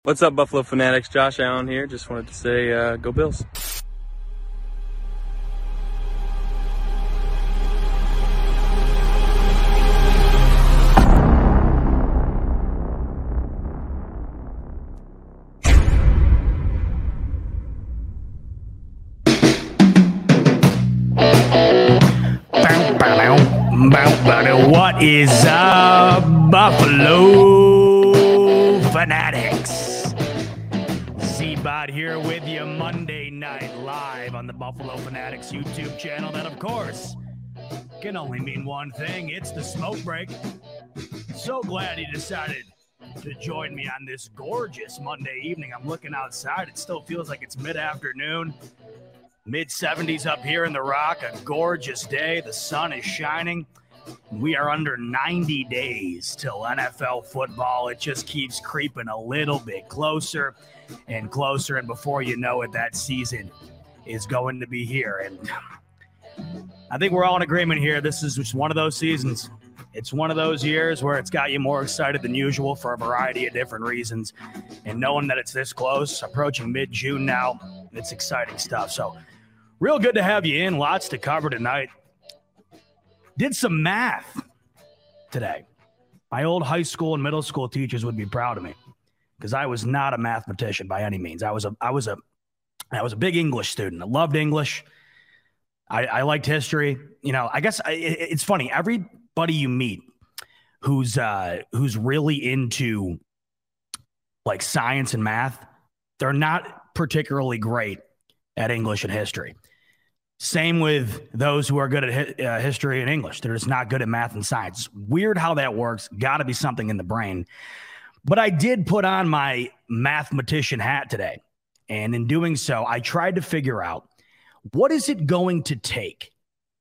What's up, Buffalo Fanatics? Josh Allen here. Just wanted to say, go Bills. What is up, Buffalo Fanatics? Z-Bot here with you Monday night live on the Buffalo Fanatics YouTube channel. That, of course, can only mean one thing. It's the smoke break. So glad you decided to join me on this gorgeous Monday evening. I'm looking outside. It still feels like it's mid-afternoon. Mid-70s up here in the Rock. A gorgeous day. The sun is shining. We are under 90 days till NFL football. It just keeps creeping a little bit closer and closer. And before you know it, that season is going to be here. And I think we're all in agreement here. This is just one of those seasons. It's one of those years where it's got you more excited than usual for a variety of different reasons. And knowing that it's this close, approaching mid-June now, it's exciting stuff. So real good to have you in. Lots to cover tonight. Did some math today. My old high school and middle school teachers would be proud of me because I was not a mathematician by any means. I was a big English student. I loved English. I liked history. You know, I guess it's funny. Everybody you meet who's really into like science and math, they're not particularly great at English and history. Same with those who are good at history and English. They're just not good at math and science. Weird how that works. Got to be something in the brain. But I did put on my mathematician hat today. And in doing so, I tried to figure out what is it going to take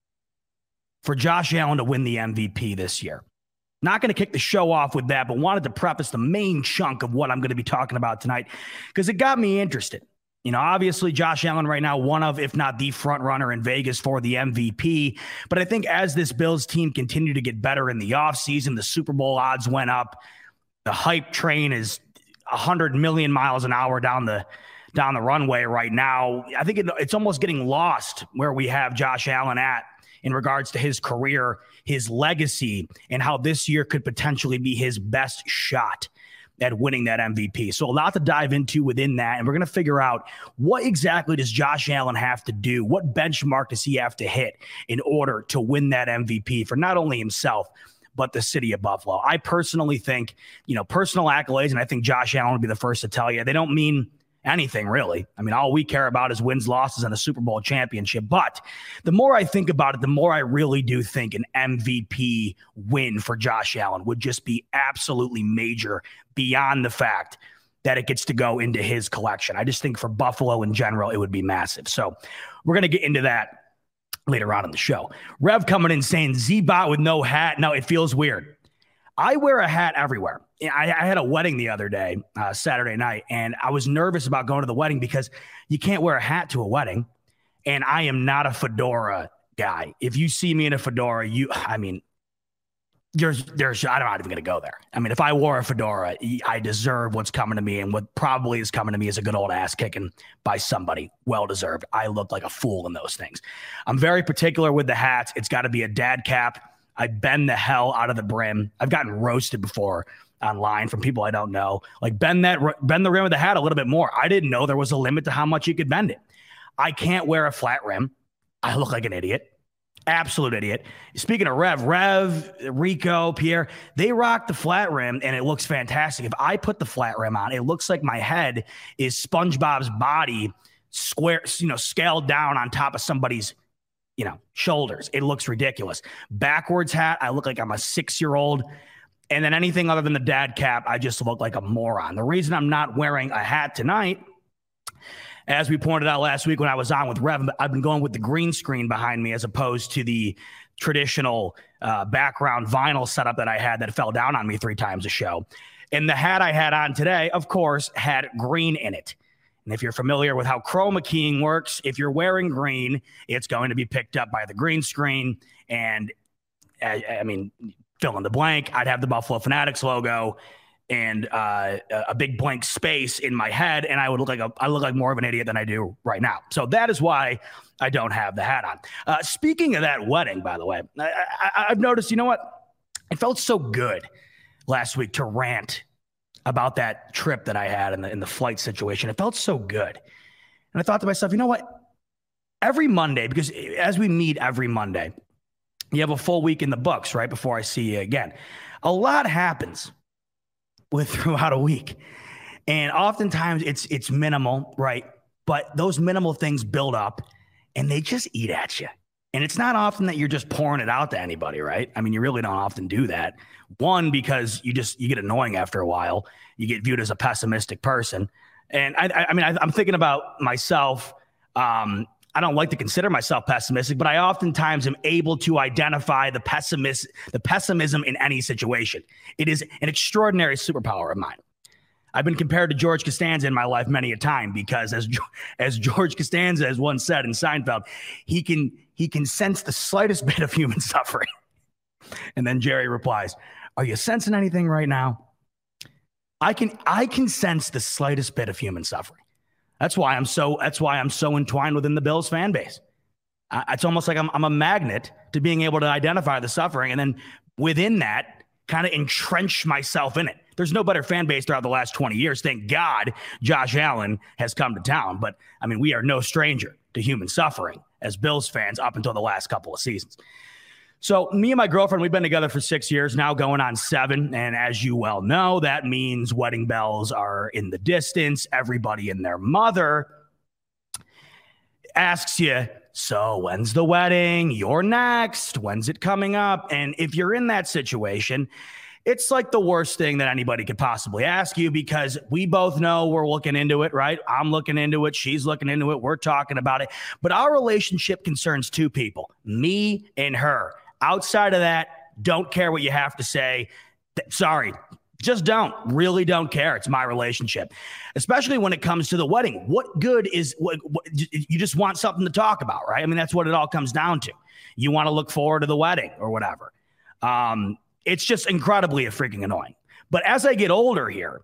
for Josh Allen to win the MVP this year. Not going to kick the show off with that, but wanted to preface the main chunk of what I'm going to be talking about tonight because it got me interested. You know, obviously, Josh Allen right now, one of, if not the front runner in Vegas for the MVP. But I think as this Bills team continued to get better in the offseason, the Super Bowl odds went up. The hype train is 100 million miles an hour down the runway right now. I think it's almost getting lost where we have Josh Allen at in regards to his career, his legacy, and how this year could potentially be his best shot at winning that MVP. So a lot to dive into within that. And we're going to figure out what exactly does Josh Allen have to do? What benchmark does he have to hit in order to win that MVP for not only himself, but the city of Buffalo? I personally think, you know, personal accolades, and I think Josh Allen would be the first to tell you, they don't mean anything really. I mean, all we care about is wins, losses, and a Super Bowl championship. But the more I think about it, the more I really do think an MVP win for Josh Allen would just be absolutely major beyond the fact that it gets to go into his collection. I just think for Buffalo in general, it would be massive. So we're going to get into that later on in the show. Rev coming in saying Z-Bot with no hat. No, it feels weird. I wear a hat everywhere. I had a wedding the other day, Saturday night, and I was nervous about going to the wedding because you can't wear a hat to a wedding, and I am not a fedora guy. If you see me in a fedora, I'm not even going to go there. I mean, if I wore a fedora, I deserve what's coming to me, and what probably is coming to me is a good old ass kicking by somebody. Well-deserved. I look like a fool in those things. I'm very particular with the hats. It's got to be a dad cap. I bend the hell out of the brim. I've gotten roasted before online from people I don't know. Like bend the rim of the hat a little bit more. I didn't know there was a limit to how much you could bend it. I can't wear a flat rim. I look like an idiot. Absolute idiot. Speaking of Rev, Rico, Pierre, they rock the flat rim and it looks fantastic. If I put the flat rim on, it looks like my head is SpongeBob's body square, scaled down on top of somebody's shoulders. It looks ridiculous. Backwards hat, I look like I'm a 6-year-old. And then anything other than the dad cap, I just look like a moron. The reason I'm not wearing a hat tonight, as we pointed out last week when I was on with Rev, I've been going with the green screen behind me as opposed to the traditional background vinyl setup that I had that fell down on me 3 times a show. And the hat I had on today, of course, had green in it. And if you're familiar with how chroma keying works, if you're wearing green, it's going to be picked up by the green screen. And I mean, fill in the blank, I'd have the Buffalo Fanatics logo. and a big blank space in my head, and I look like more of an idiot than I do right now. So that is why I don't have the hat on. Speaking of that wedding, by the way, I've noticed, you know what? It felt so good last week to rant about that trip that I had in the flight situation. It felt so good. And I thought to myself, you know what? Every Monday, because as we meet every Monday, you have a full week in the books, right? Before I see you again. A lot happens throughout a week. And oftentimes it's minimal, right? But those minimal things build up and they just eat at you. And it's not often that you're just pouring it out to anybody, right? I mean, you really don't often do that. One, because you get annoying after a while. You get viewed as a pessimistic person. And I'm thinking about myself. I don't like to consider myself pessimistic, but I oftentimes am able to identify the pessimism in any situation. It is an extraordinary superpower of mine. I've been compared to George Costanza in my life many a time because, as George Costanza has once said in Seinfeld, he can sense the slightest bit of human suffering. And then Jerry replies, "Are you sensing anything right now?" I can sense the slightest bit of human suffering. That's why I'm so entwined within the Bills fan base. It's almost like I'm a magnet to being able to identify the suffering, and then within that, kind of entrench myself in it. There's no better fan base throughout the last 20 years. Thank God Josh Allen has come to town. But I mean, we are no stranger to human suffering as Bills fans up until the last couple of seasons. So me and my girlfriend, we've been together for 6 years now, going on 7. And as you well know, that means wedding bells are in the distance. Everybody and their mother asks you, "So when's the wedding? You're next. When's it coming up?" And if you're in that situation, it's like the worst thing that anybody could possibly ask you, because we both know we're looking into it, right? I'm looking into it. She's looking into it. We're talking about it. But our relationship concerns 2 people, me and her. Outside of that, don't care what you have to say. Sorry, just really don't care. It's my relationship, especially when it comes to the wedding. What good is what you just want something to talk about, right? I mean, that's what it all comes down to. You want to look forward to the wedding or whatever. It's just incredibly freaking annoying. But as I get older here,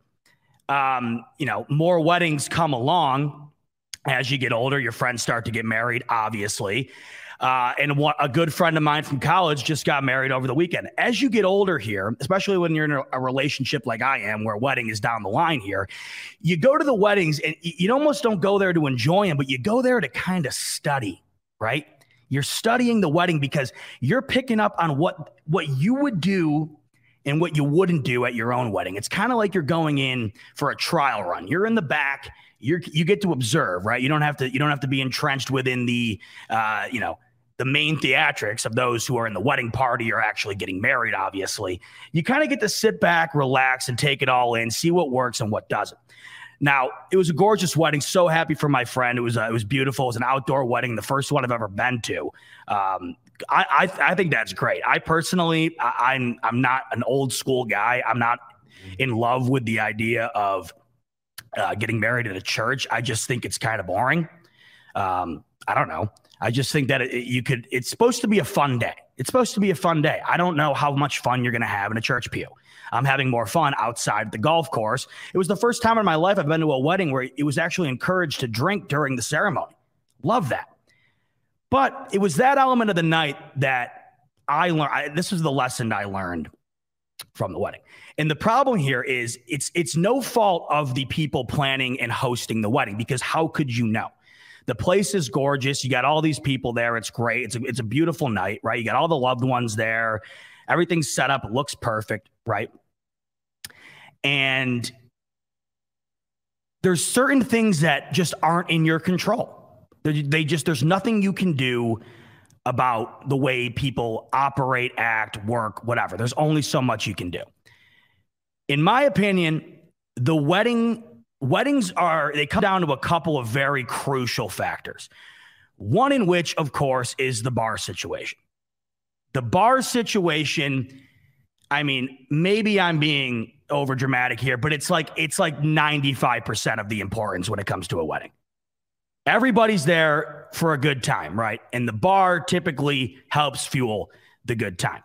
more weddings come along. As you get older, your friends start to get married, obviously. And a good friend of mine from college just got married over the weekend. As you get older here, especially when you're in a relationship like I am, where a wedding is down the line here, you go to the weddings and you almost don't go there to enjoy them, but you go there to kind of study, right? You're studying the wedding because you're picking up on what you would do and what you wouldn't do at your own wedding. It's kind of like you're going in for a trial run. You're in the back. You get to observe, right? You don't have to be entrenched within the the main theatrics of those who are in the wedding party or actually getting married. Obviously, you kind of get to sit back, relax, and take it all in, see what works and what doesn't. Now, it was a gorgeous wedding. So happy for my friend. It was beautiful. It was an outdoor wedding, the first one I've ever been to. I think that's great. I personally, I'm not an old school guy. I'm not in love with the idea of getting married at a church. I just think it's kind of boring. I don't know. I just think that it's supposed to be a fun day. It's supposed to be a fun day. I don't know how much fun you're going to have in a church pew. I'm having more fun outside the golf course. It was the first time in my life I've been to a wedding where it was actually encouraged to drink during the ceremony. Love that. But it was that element of the night that I learned. This was the lesson I learned from the wedding. And the problem here is it's no fault of the people planning and hosting the wedding, because how could you know? The place is gorgeous. You got all these people there. It's great. It's a beautiful night, right? You got all the loved ones there. Everything's set up. It looks perfect, right? And there's certain things that just aren't in your control. There's nothing you can do about the way people operate, act, work, whatever. There's only so much you can do. In my opinion, the weddings they come down to a couple of very crucial factors. One in which, of course, is the bar situation. The bar situation, I mean, maybe I'm being over dramatic here, but it's like 95% of the importance when it comes to a wedding. Everybody's there for a good time, right? And the bar typically helps fuel the good time.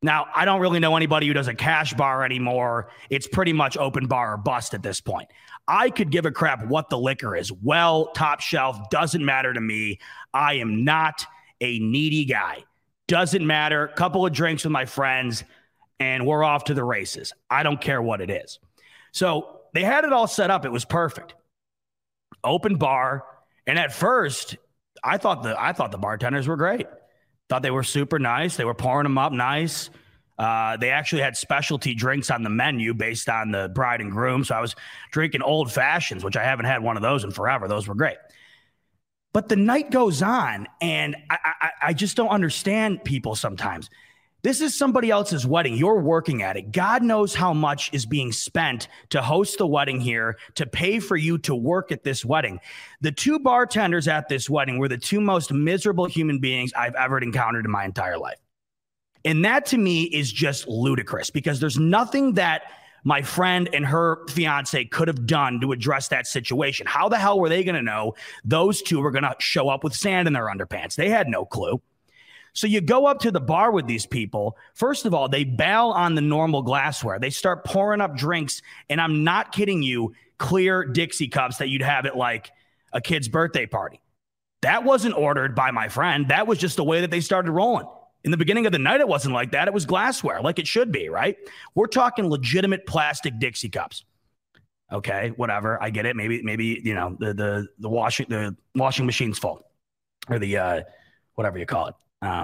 Now, I don't really know anybody who does a cash bar anymore. It's pretty much open bar or bust at this point. I could give a crap what the liquor is. Well, top shelf, doesn't matter to me. I am not a needy guy. Doesn't matter. Couple of drinks with my friends, and we're off to the races. I don't care what it is. So they had it all set up. It was perfect. Open bar. And at first, I thought the bartenders were great. Thought they were super nice. They were pouring them up nice. They actually had specialty drinks on the menu based on the bride and groom. So I was drinking old fashions, which I haven't had one of those in forever. Those were great. But the night goes on, and I just don't understand people sometimes. This is somebody else's wedding. You're working at it. God knows how much is being spent to host the wedding here, to pay for you to work at this wedding. The two bartenders at this wedding were the two most miserable human beings I've ever encountered in my entire life. And that to me is just ludicrous, because there's nothing that my friend and her fiance could have done to address that situation. How the hell were they going to know those two were going to show up with sand in their underpants? They had no clue. So you go up to the bar with these people. First of all, they bail on the normal glassware. They start pouring up drinks, and I'm not kidding you, clear Dixie cups that you'd have at like a kid's birthday party. That wasn't ordered by my friend. That was just the way that they started rolling. In the beginning of the night, it wasn't like that. It was glassware, like it should be, right? We're talking legitimate plastic Dixie cups. Okay, whatever. I get it. Maybe you know the washing machine's full, or the whatever you call it.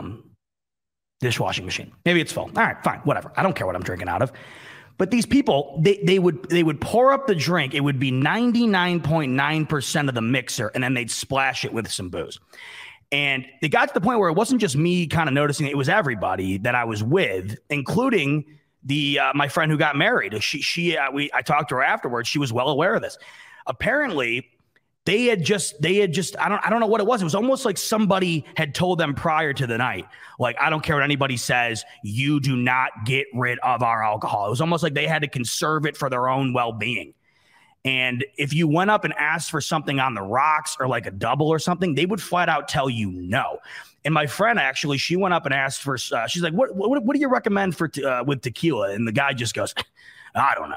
Dishwashing machine. Maybe it's full. All right, fine, whatever. I don't care what I'm drinking out of. But these people, they would pour up the drink. It would be 99.9% of the mixer, and then they'd splash it with some booze. And they got to the point where it wasn't just me kind of noticing it was everybody that I was with, including my friend who got married. I talked to her afterwards. She was well aware of this. Apparently, They had just, I don't know what it was. It was almost like somebody had told them prior to the night, like, I don't care what anybody says, you do not get rid of our alcohol. It was almost like they had to conserve it for their own well-being. And if you went up and asked for something on the rocks or like a double or something, they would flat out tell you no. And my friend, actually, she went up and asked for, she's like, what do you recommend for with tequila? And the guy just goes, I don't know.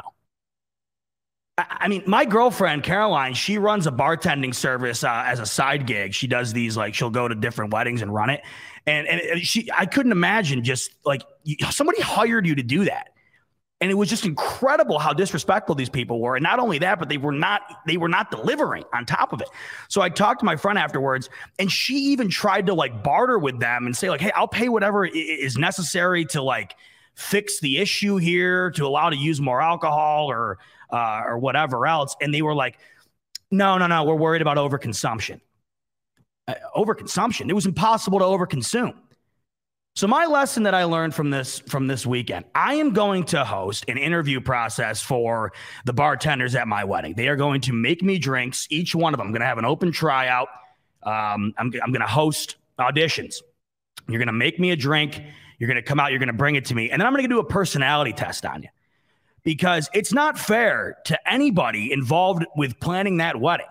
I mean, my girlfriend, Caroline, she runs a bartending service as a side gig. She does these, like, she'll go to different weddings and run it. And I couldn't imagine just like somebody hired you to do that. And it was just incredible how disrespectful these people were. And not only that, but they were not delivering on top of it. So I talked to my friend afterwards, and she even tried to like barter with them and say like, hey, I'll pay whatever is necessary to like fix the issue here, to allow to use more alcohol or whatever else. And they were like, no, we're worried about overconsumption. Overconsumption. It was impossible to overconsume. So my lesson that I learned from this weekend, I am going to host an interview process for the bartenders at my wedding. They are going to make me drinks, each one of them. I'm going to have an open tryout. I'm going to host auditions. You're going to make me a drink. You're going to come out. You're going to bring it to me. And then I'm going to do a personality test on you, because it's not fair to anybody involved with planning that wedding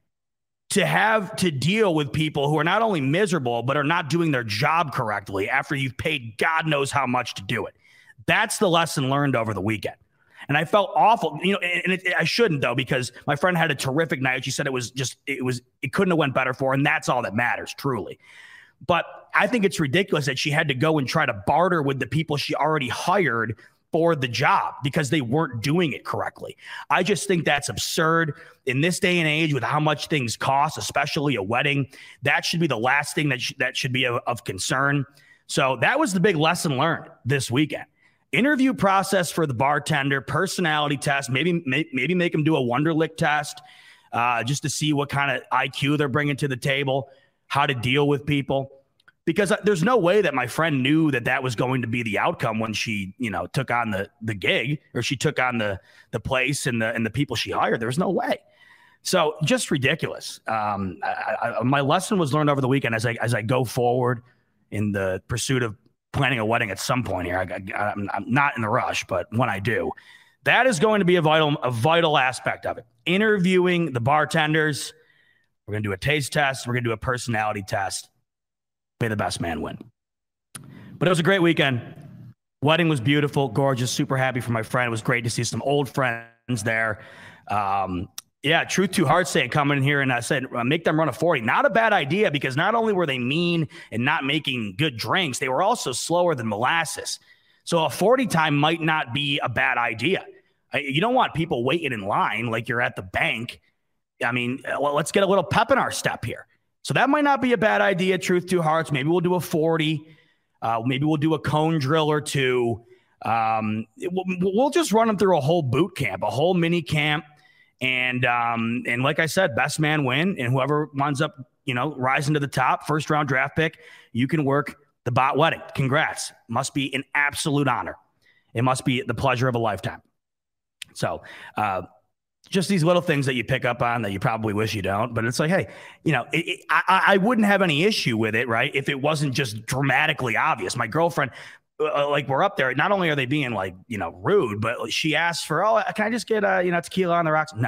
to have to deal with people who are not only miserable, but are not doing their job correctly after you've paid God knows how much to do it. That's the lesson learned over the weekend. And I felt awful, and I shouldn't though, because my friend had a terrific night. She said it couldn't have went better for her. And that's all that matters, truly. But I think it's ridiculous that she had to go and try to barter with the people she already hired for the job because they weren't doing it correctly. I just think that's absurd in this day and age with how much things cost, especially a wedding. That should be the last thing that should be of concern. So that was the big lesson learned this weekend. Interview process for the bartender, personality test, maybe make them do a Wonderlic test just to see what kind of IQ they're bringing to the table, how to deal with people. Because there's no way that my friend knew that was going to be the outcome when she, took on the gig, or she took on the place and the people she hired. There was no way. So just ridiculous. My lesson was learned over the weekend as I go forward in the pursuit of planning a wedding at some point here. I'm not in a rush, but when I do, that is going to be a vital aspect of it. Interviewing the bartenders. We're going to do a taste test. We're going to do a personality test. May the best man win. But it was a great weekend. Wedding was beautiful, gorgeous, super happy for my friend. It was great to see some old friends there. Yeah, Truth Too Hard saying coming in here and I said, make them run a 40. Not a bad idea because not only were they mean and not making good drinks, they were also slower than molasses. So a 40 time might not be a bad idea. You don't want people waiting in line like you're at the bank. I mean, well, let's get a little pep in our step here. So that might not be a bad idea, Truth Too Hard. Maybe we'll do a 40. Maybe we'll do a cone drill or two. We'll just run them through a whole boot camp, a whole mini camp. And like I said, best man win. And whoever winds up, rising to the top, first round draft pick, you can work the bot wedding. Congrats. Must be an absolute honor. It must be the pleasure of a lifetime. So, just these little things that you pick up on that you probably wish you don't, but it's like, hey, I wouldn't have any issue with it, right? If it wasn't just dramatically obvious. My girlfriend, like we're up there, not only are they being like, rude, but she asked for, can I just get, tequila on the rocks?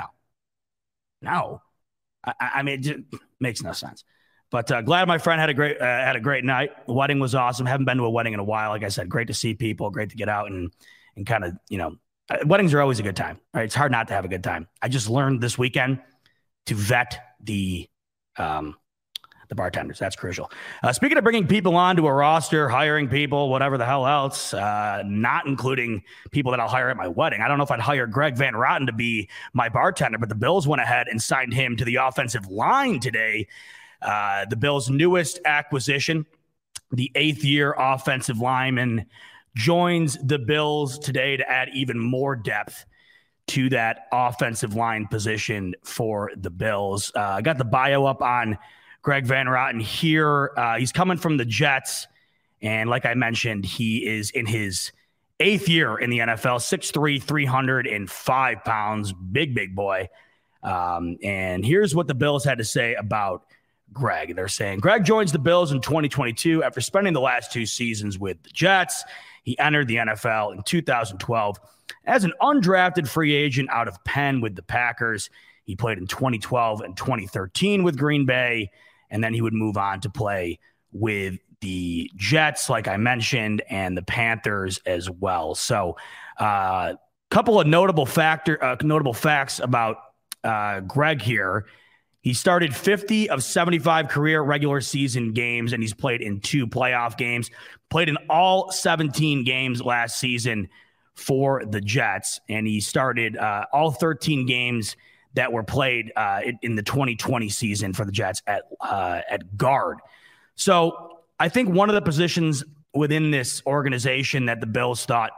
No. I mean, it just makes no sense. But glad my friend had a great night. The wedding was awesome. Haven't been to a wedding in a while. Like I said, great to see people, great to get out and kind of, weddings are always a good time. Right? It's hard not to have a good time. I just learned this weekend to vet the bartenders. That's crucial. Speaking of bringing people onto a roster, hiring people, whatever the hell else, not including people that I'll hire at my wedding. I don't know if I'd hire Greg Van Roten to be my bartender, but the Bills went ahead and signed him to the offensive line today. The Bills' newest acquisition, the 8th-year offensive lineman, joins the Bills today to add even more depth to that offensive line position for the Bills. I got the bio up on Greg Van Roten here. He's coming from the Jets. And like I mentioned, he is in his 8th year in the NFL, 6'3", 305 pounds, big boy. And here's what the Bills had to say about Greg. They're saying, Greg joins the Bills in 2022 after spending the last 2 seasons with the Jets. He entered the NFL in 2012 as an undrafted free agent out of Penn with the Packers. He played in 2012 and 2013 with Green Bay, and then he would move on to play with the Jets, like I mentioned, and the Panthers as well. So a couple of notable facts about Greg here. He started 50 of 75 career regular season games, and he's played in 2 playoff games, played in all 17 games last season for the Jets, and he started all 13 games that were played in the 2020 season for the Jets at guard. So I think one of the positions within this organization that the Bills thought,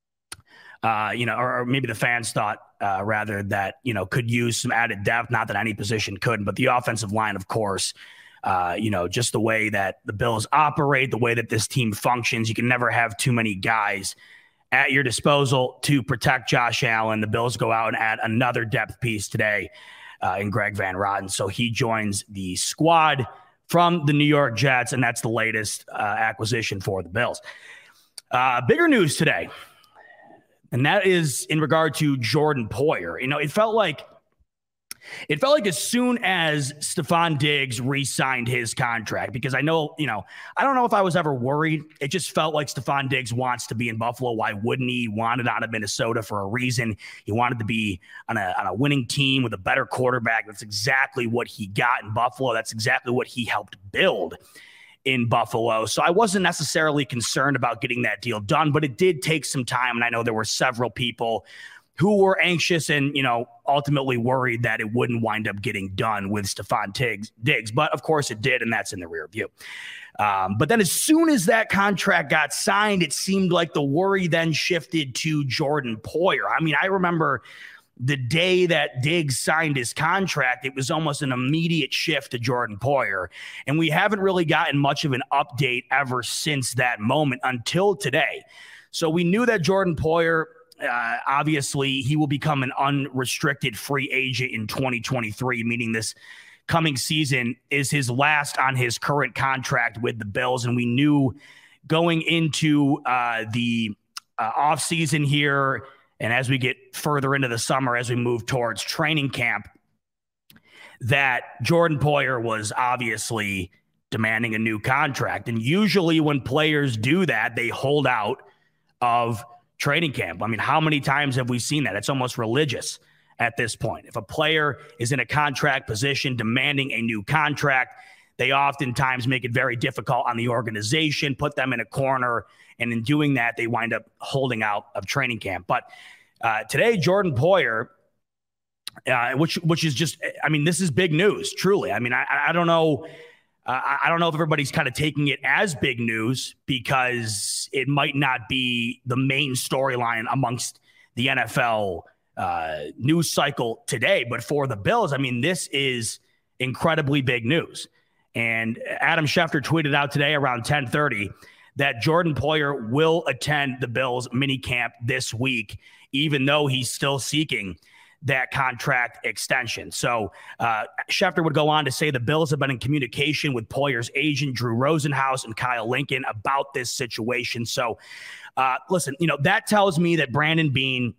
or maybe the fans thought, rather, that, could use some added depth. Not that any position could, but the offensive line, of course, just the way that the Bills operate, the way that this team functions, you can never have too many guys at your disposal to protect Josh Allen. The Bills go out and add another depth piece today in Greg Van Roten. So he joins the squad from the New York Jets, and that's the latest acquisition for the Bills. Bigger news today. And that is in regard to Jordan Poyer. It felt like as soon as Stefon Diggs re-signed his contract, because I don't know if I was ever worried. It just felt like Stefon Diggs wants to be in Buffalo. Why wouldn't he? Wanted out of Minnesota for a reason. He wanted to be on a winning team with a better quarterback. That's exactly what he got in Buffalo. That's exactly what he helped build in Buffalo. So I wasn't necessarily concerned about getting that deal done, but it did take some time. And I know there were several people who were anxious and, ultimately worried that it wouldn't wind up getting done with Stefon Diggs. But of course it did. And that's in the rear view. But then as soon as that contract got signed, it seemed like the worry then shifted to Jordan Poyer. I mean, I remember the day that Diggs signed his contract, it was almost an immediate shift to Jordan Poyer. And we haven't really gotten much of an update ever since that moment until today. So we knew that Jordan Poyer, obviously, he will become an unrestricted free agent in 2023, meaning this coming season is his last on his current contract with the Bills. And we knew going into the offseason here, and as we get further into the summer, as we move towards training camp, that Jordan Poyer was obviously demanding a new contract. And usually when players do that, they hold out of training camp. I mean, how many times have we seen that? It's almost religious at this point. If a player is in a contract position demanding a new contract, they oftentimes make it very difficult on the organization, put them in a corner, and in doing that, they wind up holding out of training camp. But today, Jordan Poyer, which is just, I mean, this is big news, truly. I mean, I don't know. I don't know if everybody's kind of taking it as big news because it might not be the main storyline amongst the NFL news cycle today. But for the Bills, I mean, this is incredibly big news. And Adam Schefter tweeted out today around 10:30 that Jordan Poyer will attend the Bills minicamp this week, even though he's still seeking that contract extension. So Schefter would go on to say the Bills have been in communication with Poyer's agent, Drew Rosenhaus, and Kyle Lincoln about this situation. So listen, that tells me that Brandon Beane,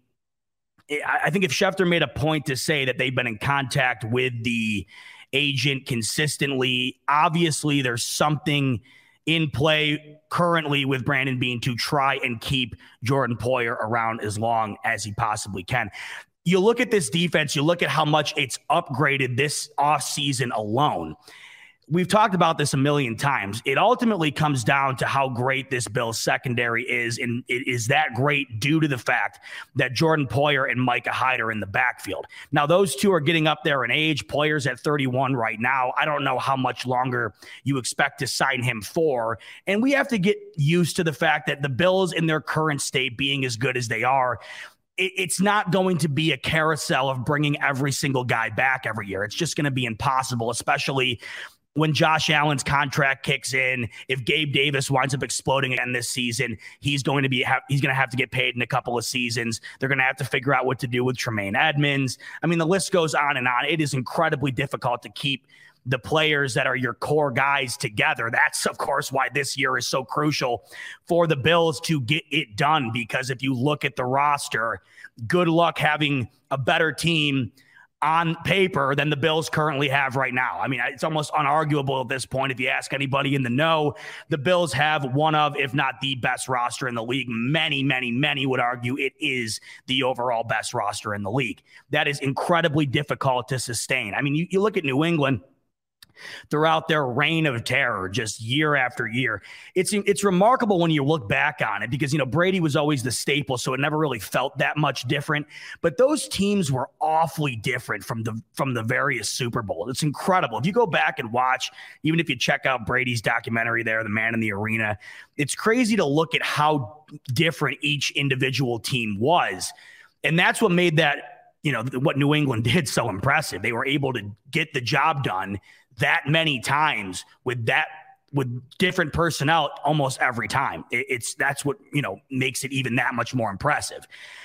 I think if Schefter made a point to say that they've been in contact with the agent consistently, obviously there's something in play currently with Brandon Beane to try and keep Jordan Poyer around as long as he possibly can. You look at this defense, you look at how much it's upgraded this offseason alone. We've talked about this a million times. It ultimately comes down to how great this Bills secondary is, and it is that great due to the fact that Jordan Poyer and Micah Hyde are in the backfield. Now, those two are getting up there in age. Poyer's at 31 right now. I don't know how much longer you expect to sign him for, and we have to get used to the fact that the Bills in their current state being as good as they are, it's not going to be a carousel of bringing every single guy back every year. It's just going to be impossible, especially when Josh Allen's contract kicks in. If Gabe Davis winds up exploding again this season, he's going to have to get paid in a couple of seasons. They're going to have to figure out what to do with Tremaine Edmonds. I mean, the list goes on and on. It is incredibly difficult to keep the players that are your core guys together. That's, of course, why this year is so crucial for the Bills to get it done, because if you look at the roster, good luck having a better team on paper than the Bills currently have right now. I mean, it's almost unarguable at this point. If you ask anybody in the know, the Bills have one of, if not the best roster in the league. Many would argue it is the overall best roster in the league. That is incredibly difficult to sustain. I mean, you look at New England throughout their reign of terror, just year after year. It's remarkable when you look back on it because, Brady was always the staple, so it never really felt that much different. But those teams were awfully different from the various Super Bowls. It's incredible. If you go back and watch, even if you check out Brady's documentary there, The Man in the Arena, it's crazy to look at how different each individual team was. And that's what made that, what New England did so impressive. They were able to get the job done that many times with different personnel almost every time. That's what, makes it even that much more impressive.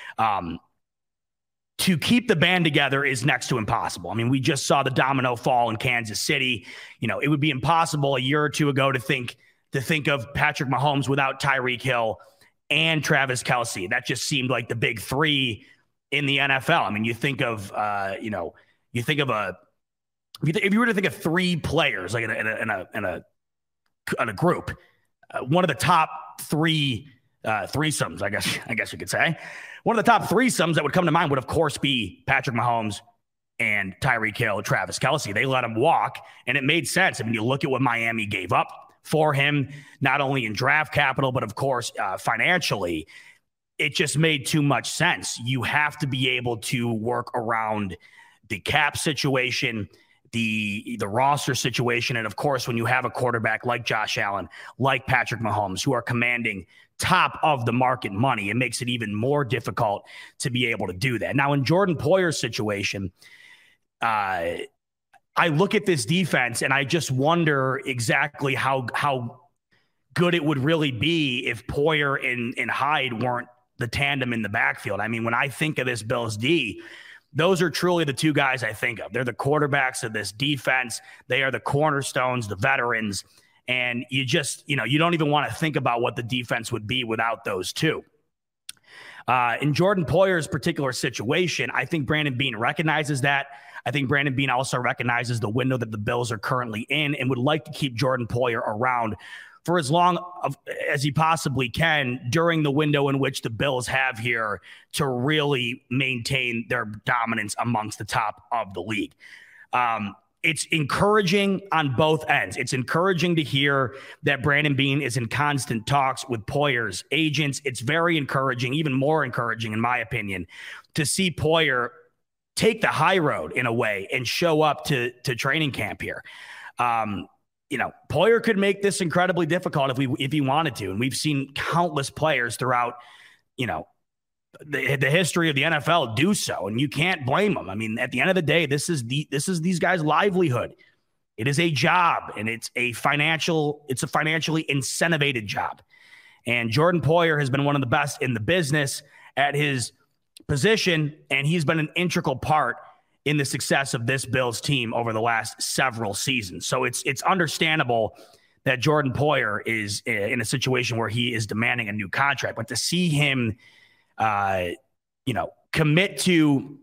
To keep the band together is next to impossible. I mean, we just saw the domino fall in Kansas City. It would be impossible a year or two ago to think of Patrick Mahomes without Tyreek Hill and Travis Kelce. That just seemed like the big three in the NFL. I mean, you think of, if you were to think of three players like in a group, one of the top three threesomes, I guess you could say, one of the top threesomes that would come to mind would of course be Patrick Mahomes and Tyreek Hill, Travis Kelce. They let him walk, and it made sense. I mean, you look at what Miami gave up for him, not only in draft capital, but of course financially. It just made too much sense. You have to be able to work around the cap situation, the roster situation. And of course, when you have a quarterback like Josh Allen, like Patrick Mahomes, who are commanding top of the market money, it makes it even more difficult to be able to do that. Now, in Jordan Poyer's situation, I look at this defense and I just wonder exactly how good it would really be if Poyer and Hyde weren't the tandem in the backfield. I mean, when I think of this Bills D, those are truly the two guys I think of. They're the quarterbacks of this defense. They are the cornerstones, the veterans. And you just, you don't even want to think about what the defense would be without those two. In Jordan Poyer's particular situation, I think Brandon Beane recognizes that. I think Brandon Beane also recognizes the window that the Bills are currently in and would like to keep Jordan Poyer around for as long as he possibly can during the window in which the Bills have here to really maintain their dominance amongst the top of the league. It's encouraging on both ends. It's encouraging to hear that Brandon Beane is in constant talks with Poyer's agents. It's very encouraging, even more encouraging, in my opinion, to see Poyer take the high road in a way and show up to training camp here. Poyer could make this incredibly difficult if he wanted to. And we've seen countless players throughout, the history of the NFL do so, and you can't blame them. I mean, at the end of the day, this is these guys' livelihood. It is a job, and it's a financially incentivized job. And Jordan Poyer has been one of the best in the business at his position, and he's been an integral part in the success of this Bills team over the last several seasons. So it's understandable that Jordan Poyer is in a situation where he is demanding a new contract, but to see him commit to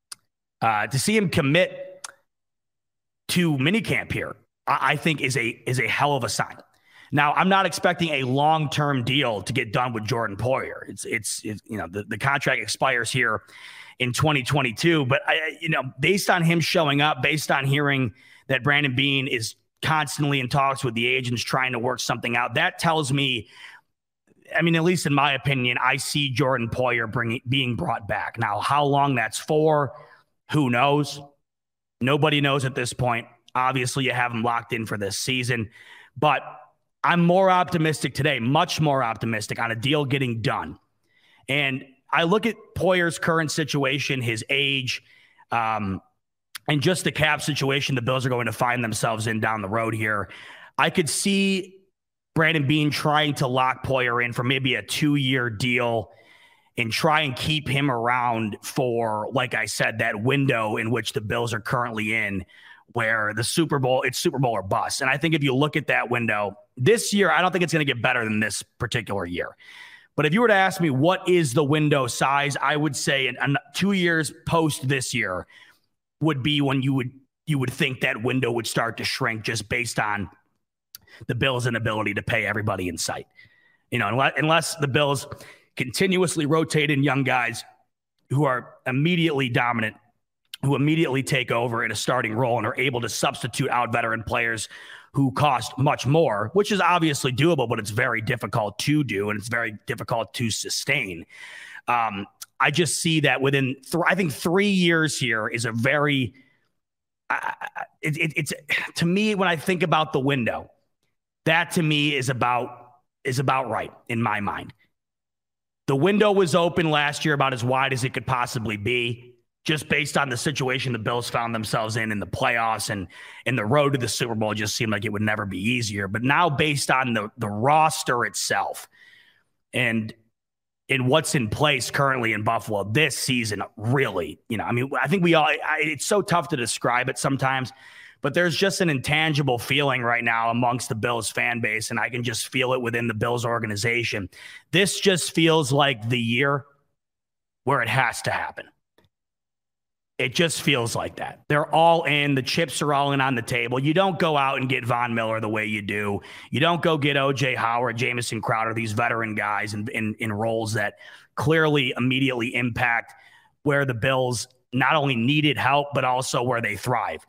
minicamp here, I think is a hell of a sign. Now, I'm not expecting a long-term deal to get done with Jordan Poyer. It's the contract expires here in 2022, but based on him showing up, based on hearing that Brandon Beane is constantly in talks with the agents trying to work something out, that tells me, at least in my opinion, I see Jordan Poyer being brought back. Now, how long that's for, who knows? Nobody knows at this point. Obviously, you have him locked in for this season. But I'm more optimistic today, much more optimistic on a deal getting done. And I look at Poyer's current situation, his age, and just the cap situation the Bills are going to find themselves in down the road here. I could see Brandon Beane trying to lock Poyer in for maybe a 2-year deal and try and keep him around for, like I said, that window in which the Bills are currently in, where it's Super Bowl or bust. And I think if you look at that window this year, I don't think it's going to get better than this particular year. But if you were to ask me what is the window size, I would say 2 years post this year would be when you would think that window would start to shrink, just based on the Bills' inability to pay everybody in sight. Unless the Bills continuously rotate in young guys who are immediately dominant, who immediately take over in a starting role and are able to substitute out veteran players who cost much more, which is obviously doable, but it's very difficult to do, and it's very difficult to sustain. I just see that within, I think 3 years here is a very, it's to me, when I think about the window, that to me is about right in my mind. The window was open last year about as wide as it could possibly be, just based on the situation the Bills found themselves in the playoffs, and the road to the Super Bowl just seemed like it would never be easier. But now, based on the roster itself and what's in place currently in Buffalo this season, really, I think it's so tough to describe it sometimes, but there's just an intangible feeling right now amongst the Bills fan base, and I can just feel it within the Bills organization. This just feels like the year where it has to happen. It just feels like that. They're all in. The chips are all in on the table. You don't go out and get Von Miller the way you do. You don't go get O.J. Howard, Jamison Crowder, these veteran guys in roles that clearly immediately impact where the Bills not only needed help, but also where they thrive.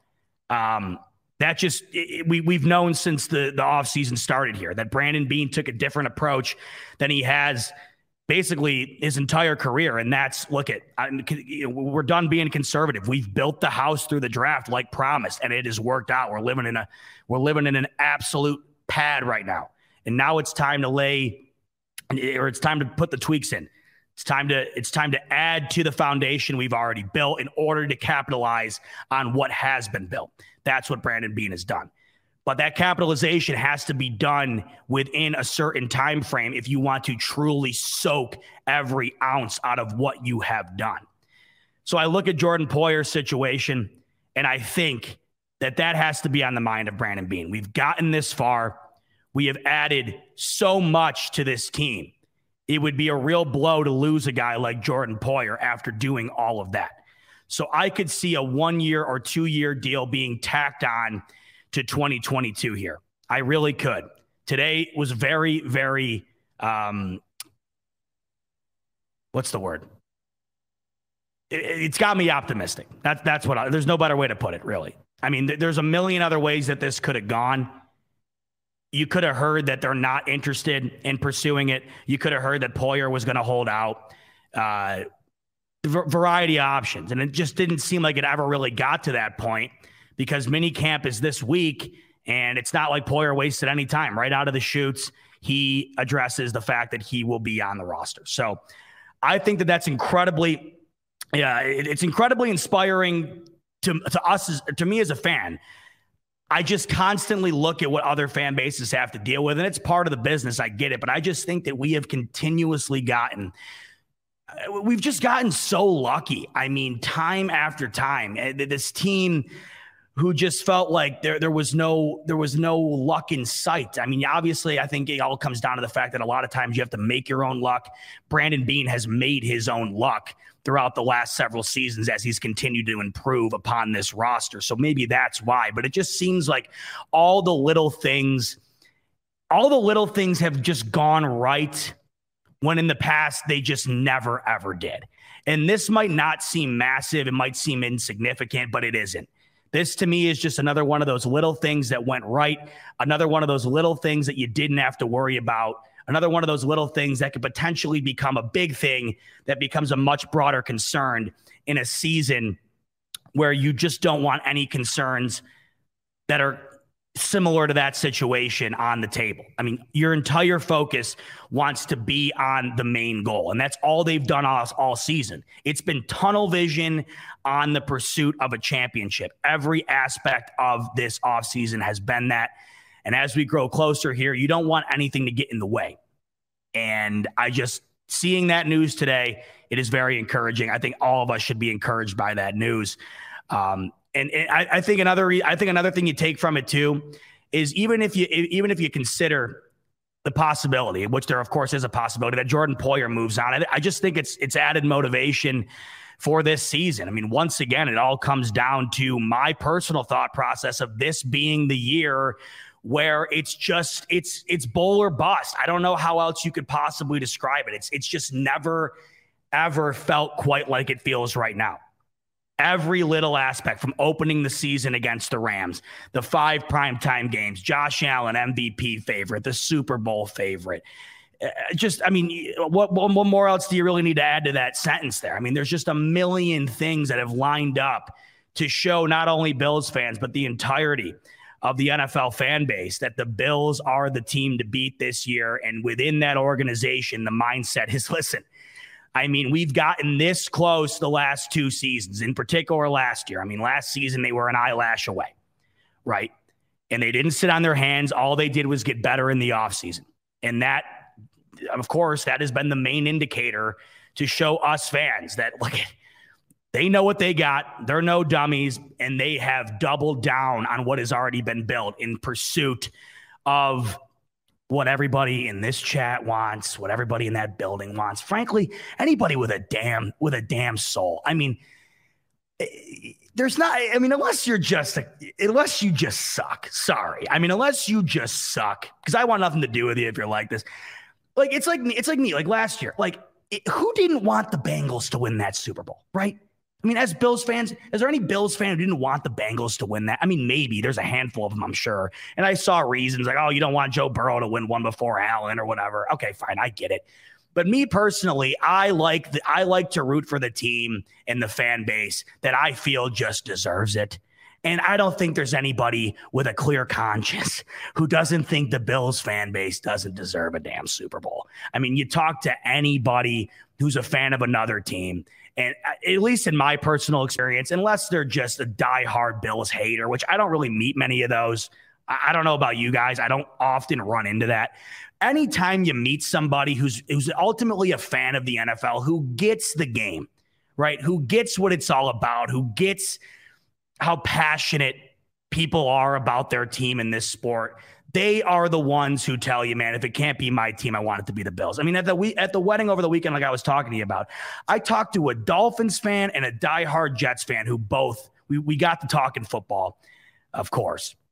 We've known since the offseason started here that Brandon Beane took a different approach than he has basically his entire career. And that's, we're done being conservative. We've built the house through the draft like promised, and it has worked out. We're living in an absolute pad right now. And now it's time to it's time to put the tweaks in. It's time to add to the foundation we've already built in order to capitalize on what has been built. That's what Brandon Beane has done. But that capitalization has to be done within a certain time frame if you want to truly soak every ounce out of what you have done. So I look at Jordan Poyer's situation, and I think that has to be on the mind of Brandon Beane. We've gotten this far. We have added so much to this team. It would be a real blow to lose a guy like Jordan Poyer after doing all of that. So I could see a 1-year or 2-year deal being tacked on to 2022 here. I really could, Today was very, very, what's the word? It's got me optimistic. That's what there's no better way to put it, really. I mean, there's a million other ways that this could have gone. You could have heard that they're not interested in pursuing it. You could have heard that Poyer was going to hold out. Variety of options. And it just didn't seem like it ever really got to that point because minicamp is this week, and it's not like Poyer wasted any time. Right out of the chutes, he addresses the fact that he will be on the roster. So I think that that's incredibly, it's incredibly inspiring to us, to me as a fan. I just constantly look at what other fan bases have to deal with, and it's part of the business. I get it, but I just think that we have continuously we've just gotten so lucky. I mean, time after time, this team who just felt like there was no luck in sight. I mean, obviously, I think it all comes down to the fact that a lot of times you have to make your own luck. Brandon Beane has made his own luck throughout the last several seasons as he's continued to improve upon this roster. So maybe that's why, but it just seems like all the little things have just gone right when in the past they just never, ever did. And this might not seem massive. It might seem insignificant, but it isn't. This to me is just another one of those little things that went right. Another one of those little things that you didn't have to worry about. Another one of those little things that could potentially become a big thing that becomes a much broader concern in a season where you just don't want any concerns that are similar to that situation on the table. I mean, your entire focus wants to be on the main goal, and that's all they've done all season. It's been tunnel vision on the pursuit of a championship. Every aspect of this offseason has been that. And as we grow closer here, you don't want anything to get in the way. And seeing that news today, it is very encouraging. I think all of us should be encouraged by that news. And I think another thing you take from it too is even if you consider the possibility, which there of course is a possibility, that Jordan Poyer moves on, I just think it's added motivation for this season. I mean, once again, it all comes down to my personal thought process of this being the year where it's bowl or bust. I don't know how else you could possibly describe it. It's just never, ever felt quite like it feels right now. Every little aspect, from opening the season against the Rams, the 5 primetime games, Josh Allen, MVP favorite, the Super Bowl favorite. What more else do you really need to add to that sentence there? I mean, there's just a million things that have lined up to show not only Bills fans, but the entirety of the NFL fan base that the Bills are the team to beat this year. And within that organization, the mindset is, listen, I mean, we've gotten this close the last 2 seasons, in particular last year. I mean, last season they were an eyelash away, right? And they didn't sit on their hands. All they did was get better in the offseason. And that, of course, that has been the main indicator to show us fans that, look, they know what they got. They're no dummies, and they have doubled down on what has already been built in pursuit of what everybody in this chat wants, what everybody in that building wants. Frankly, anybody with a damn soul. I mean, unless you just suck. Sorry. I mean, unless you just suck, because I want nothing to do with you if you're like this. Like, it's like me, like last year. Like, who didn't want the Bengals to win that Super Bowl, right? I mean, as Bills fans, is there any Bills fan who didn't want the Bengals to win that? I mean, maybe there's a handful of them, I'm sure. And I saw reasons like, oh, you don't want Joe Burrow to win one before Allen or whatever. Okay, fine, I get it. But me personally, I like to root for the team and the fan base that I feel just deserves it. And I don't think there's anybody with a clear conscience who doesn't think the Bills fan base doesn't deserve a damn Super Bowl. I mean, you talk to anybody who's a fan of another team, and at least in my personal experience, unless they're just a diehard Bills hater, which I don't really meet many of those. I don't know about you guys. I don't often run into that. Anytime you meet somebody who's ultimately a fan of the NFL, who gets the game, right? Who gets what it's all about, who gets how passionate people are about their team in this sport, they are the ones who tell you, man, if it can't be my team, I want it to be the Bills. I mean, at the wedding over the weekend, like I was talking to you about, I talked to a Dolphins fan and a diehard Jets fan who both, we got to talking football, of course.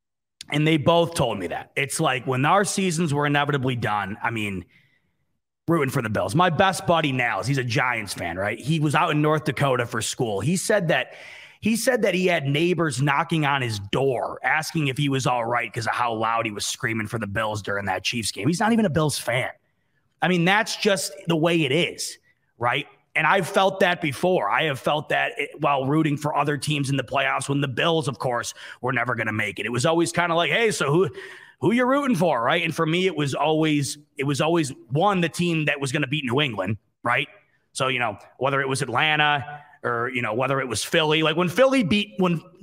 And they both told me that. It's like when our seasons were inevitably done, I mean, rooting for the Bills. My best buddy Nels, he's a Giants fan, right? He was out in North Dakota for school. He said that he had neighbors knocking on his door asking if he was all right because of how loud he was screaming for the Bills during that Chiefs game. He's not even a Bills fan. I mean, that's just the way it is, right? And I've felt that before. I have felt that while rooting for other teams in the playoffs when the Bills, of course, were never going to make it. It was always kind of like, hey, so who you're rooting for, right? And for me, it was always one, the team that was going to beat New England, right? So, whether it was Atlanta or, whether it was Philly, like when Philly beat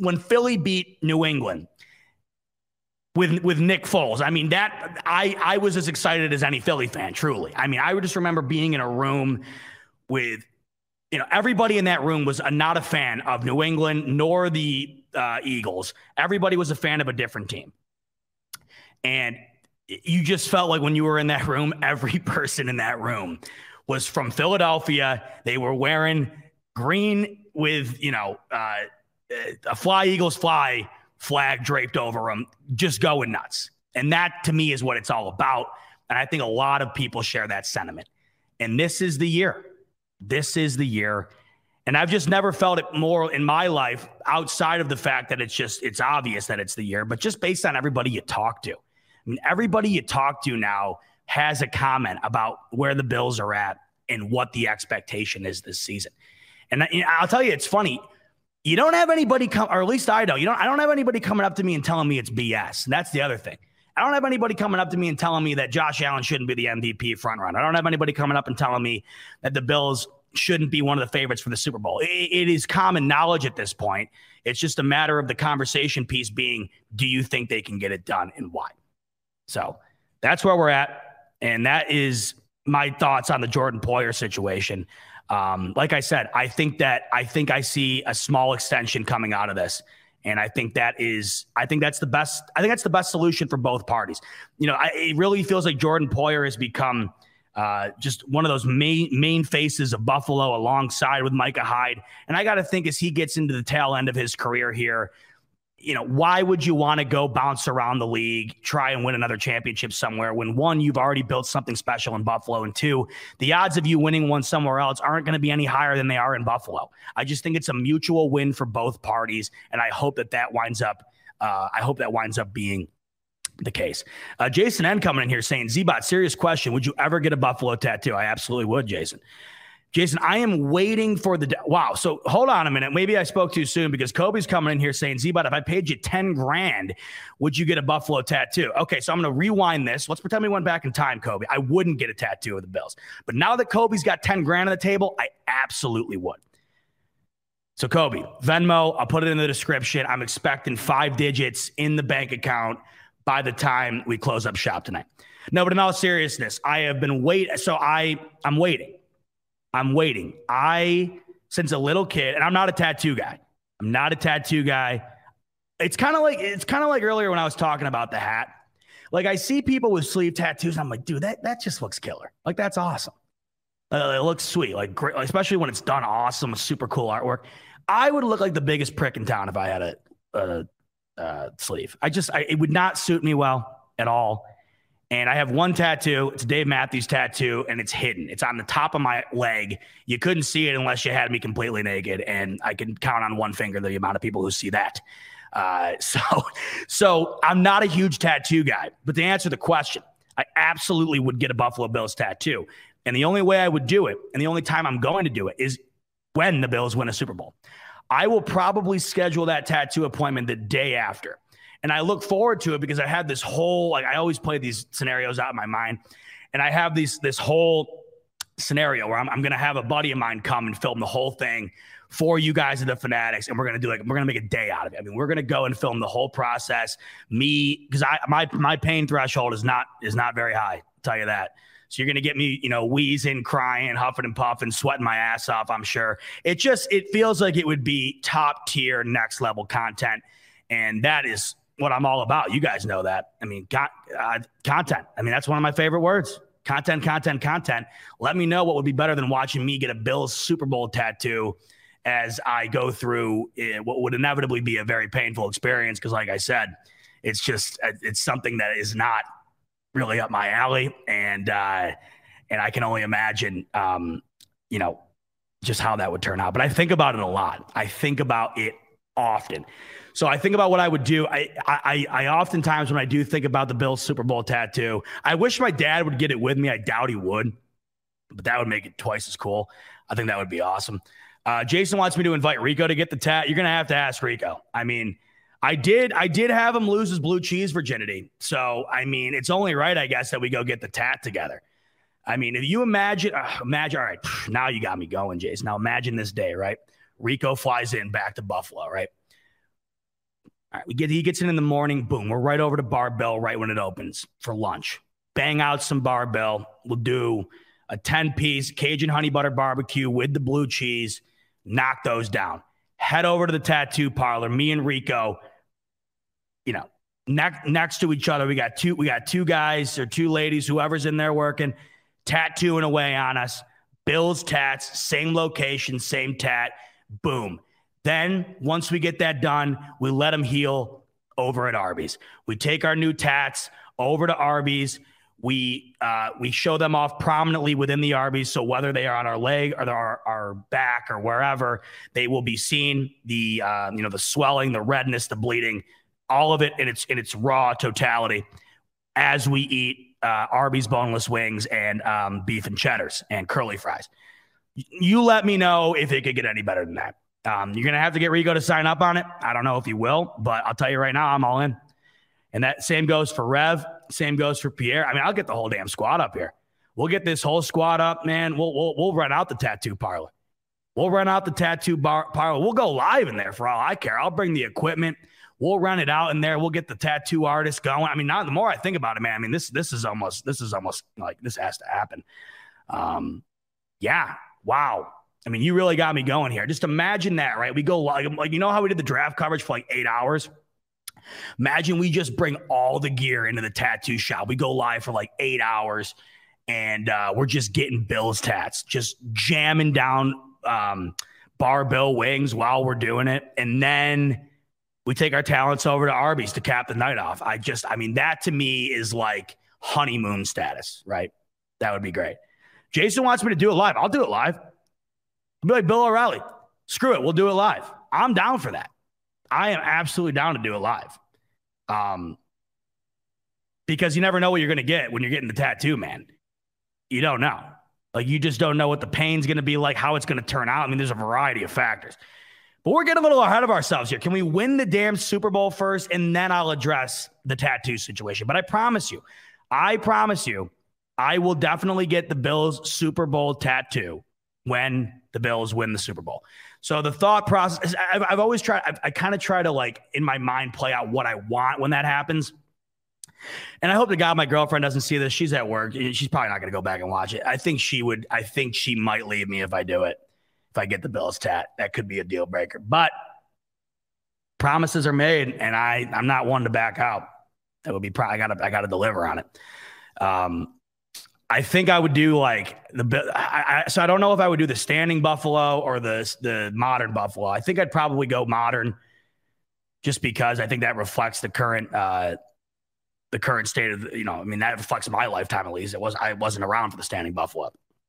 New England with Nick Foles, I mean, that I was as excited as any Philly fan, truly. I mean, I would just remember being in a room with, everybody in that room was not a fan of New England nor the Eagles. Everybody was a fan of a different team. And you just felt like when you were in that room, every person in that room was from Philadelphia. They were wearing green with, a Fly Eagles Fly flag draped over them, just going nuts. And that, to me, is what it's all about. And I think a lot of people share that sentiment. And this is the year. This is the year. And I've just never felt it more in my life outside of the fact that it's obvious that it's the year, but just based on everybody you talk to. I mean, everybody you talk to now has a comment about where the Bills are at and what the expectation is this season. And I'll tell you, it's funny. You don't have anybody or at least I don't. I don't have anybody coming up to me and telling me it's BS. And that's the other thing. I don't have anybody coming up to me and telling me that Josh Allen shouldn't be the MVP frontrunner. I don't have anybody coming up and telling me that the Bills shouldn't be one of the favorites for the Super Bowl. It is common knowledge at this point. It's just a matter of the conversation piece being, do you think they can get it done and why? So that's where we're at. And that is my thoughts on the Jordan Poyer situation. Like I said, I think I see a small extension coming out of this. And I think that's the best solution for both parties. It really feels like Jordan Poyer has become just one of those main faces of Buffalo alongside with Micah Hyde. And I got to think as he gets into the tail end of his career here, why would you want to go bounce around the league, try and win another championship somewhere when, one, you've already built something special in Buffalo, and two, the odds of you winning one somewhere else aren't going to be any higher than they are in Buffalo. I just think it's a mutual win for both parties, and I hope that winds up being the case. Jason N coming in here saying, Z-Bot, serious question. Would you ever get a Buffalo tattoo? I absolutely would, Jason. Jason, I am waiting for wow. So hold on a minute. Maybe I spoke too soon because Kobe's coming in here saying, Z-Bot, if I paid you 10 grand, would you get a Buffalo tattoo? Okay, so I'm going to rewind this. Let's pretend we went back in time, Kobe. I wouldn't get a tattoo of the Bills. But now that Kobe's got 10 grand on the table, I absolutely would. So Kobe, Venmo, I'll put it in the description. I'm expecting 5 digits in the bank account by the time we close up shop tonight. No, but in all seriousness, I have been waiting. So I'm waiting. Since a little kid, and I'm not a tattoo guy. It's kind of like earlier when I was talking about the hat. Like I see people with sleeve tattoos, and I'm like, dude, that just looks killer. Like that's awesome. It looks sweet, like great, especially when it's done awesome, super cool artwork. I would look like the biggest prick in town if I had a sleeve. It would not suit me well at all. And I have one tattoo. It's a Dave Matthews tattoo, and it's hidden. It's on the top of my leg. You couldn't see it unless you had me completely naked, and I can count on one finger the amount of people who see that. So I'm not a huge tattoo guy. But to answer the question, I absolutely would get a Buffalo Bills tattoo. And the only way I would do it, and the only time I'm going to do it, is when the Bills win a Super Bowl. I will probably schedule that tattoo appointment the day after. And I look forward to it because I had this whole, I always play these scenarios out in my mind. And I have this whole scenario where I'm going to have a buddy of mine come and film the whole thing for you guys at the Fanatics. And we're going to make a day out of it. I mean, we're going to go and film the whole process. Because my pain threshold is not very high. I'll tell you that. So you're going to get me, wheezing, crying, huffing and puffing, sweating my ass off, I'm sure. It feels like it would be top tier, next level content. And that is what I'm all about. You guys know that. I mean, content. I mean, that's one of my favorite words. Content. Let me know what would be better than watching me get a Bills Super Bowl tattoo as I go through what would inevitably be a very painful experience. Because like I said, It's just, it's something that is not really up my alley. And I can only imagine, just how that would turn out. But I think about it a lot. I think about it often. So I think about what I would do. I oftentimes, when I do think about the Bills Super Bowl tattoo, I wish my dad would get it with me. I doubt he would, but that would make it twice as cool. I think that would be awesome. Jason wants me to invite Rico to get the tat. You're going to have to ask Rico. I mean, I did have him lose his blue cheese virginity. So, I mean, it's only right, I guess, that we go get the tat together. I mean, if you imagine, all right, now you got me going, Jason. Now imagine this day, right? Rico flies in back to Buffalo, right? All right, he gets in the morning, boom, we're right over to Barbell right when it opens for lunch. Bang out some Barbell. We'll do a 10-piece Cajun honey butter barbecue with the blue cheese. Knock those down. Head over to the tattoo parlor. Me and Rico, next to each other. We got two guys or two ladies, whoever's in there working, tattooing away on us. Bill's tats, same location, same tat. Boom. Then once we get that done, we let them heal over at Arby's. We take our new tats over to Arby's. We show them off prominently within the Arby's. So whether they are on our leg or our back or wherever, they will be seen. The swelling, the redness, the bleeding, all of it in its raw totality as we eat Arby's boneless wings and beef and cheddars and curly fries. You let me know if it could get any better than that. You're going to have to get Rico to sign up on it. I don't know if he will, but I'll tell you right now, I'm all in. And that same goes for Rev. Same goes for Pierre. I mean, I'll get the whole damn squad up here. We'll get this whole squad up, man. We'll run out the tattoo parlor. We'll run out the tattoo parlor. We'll go live in there for all I care. I'll bring the equipment. We'll run it out in there. We'll get the tattoo artist going. I mean, the more I think about it, man, I mean, this is almost like this has to happen. Yeah. Wow. I mean, you really got me going here. Just imagine that, right? We go like how we did the draft coverage for like 8 hours? Imagine we just bring all the gear into the tattoo shop. We go live for like 8 hours and we're just getting Bill's tats, just jamming down Barbell wings while we're doing it. And then we take our talents over to Arby's to cap the night off. That to me is like honeymoon status, right? That would be great. Jason wants me to do it live. I'll do it live. I'll be like Bill O'Reilly. Screw it. We'll do it live. I'm down for that. I am absolutely down to do it live. Because you never know what you're going to get when you're getting the tattoo, man. You don't know. Like, you just don't know what the pain's going to be like, how it's going to turn out. I mean, there's a variety of factors. But we're getting a little ahead of ourselves here. Can we win the damn Super Bowl first, and then I'll address the tattoo situation? But I promise you, I will definitely get the Bills Super Bowl tattoo when the Bills win the Super Bowl. So the thought process is I've always tried, I kind of try to, like, in my mind, play out what I want when that happens. And I hope to God my girlfriend doesn't see this. She's at work. She's probably not going to go back and watch it. I think she might leave me if I do it. If I get the Bills tat, that could be a deal breaker. But promises are made, and I'm not one to back out. That would be I got to deliver on it. I think I would do like so I don't know if I would do the standing buffalo or the modern buffalo. I think I'd probably go modern, just because I think that reflects the current state of, that reflects my lifetime, at least. I wasn't around for the standing buffalo.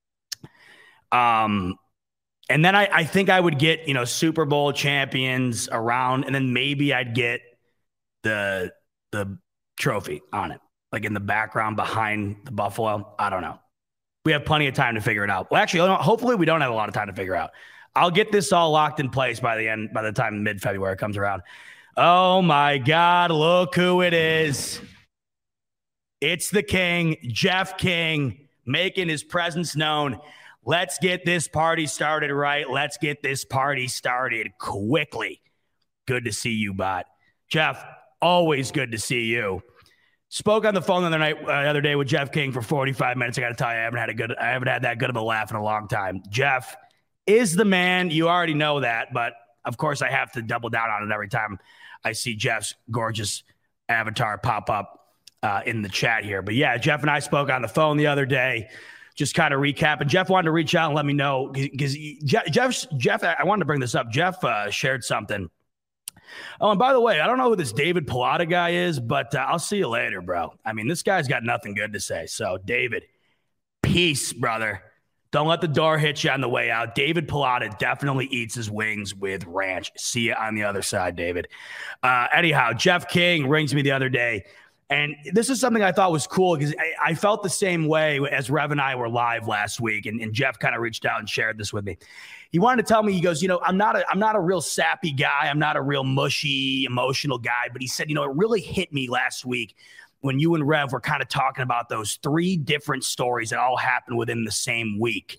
And then I think I would get, Super Bowl champions around, and then maybe I'd get the trophy on it, like in the background behind the buffalo. I don't know. We have plenty of time to figure it out. Well, actually, hopefully we don't have a lot of time to figure out. I'll get this all locked in place by the time mid-February comes around. Oh my God, look who it is. It's the King, Jeff King, making his presence known. Let's get this party started right. Let's get this party started quickly. Good to see you, Bot. Jeff, always good to see you. Spoke on the phone the other day with Jeff King for 45 minutes. I got to tell you, I haven't had that good of a laugh in a long time. Jeff is the man. You already know that, but of course I have to double down on it every time I see Jeff's gorgeous avatar pop up in the chat here. But yeah, Jeff and I spoke on the phone the other day, just kind of recapping. Jeff wanted to reach out and let me know, because Jeff, I wanted to bring this up. Jeff shared something Oh, and by the way, I don't know who this David Pilata guy is, but I'll see you later, bro. I mean, this guy's got nothing good to say. So, David, peace, brother. Don't let the door hit you on the way out. David Pilata definitely eats his wings with ranch. See you on the other side, David. Anyhow, Jeff King rings me the other day. And this is something I thought was cool because I felt the same way as Rev and I were live last week. And Jeff kind of reached out and shared this with me. He wanted to tell me, he goes, I'm not a real sappy guy. I'm not a real mushy, emotional guy. But he said, it really hit me last week when you and Rev were kind of talking about those 3 different stories that all happened within the same week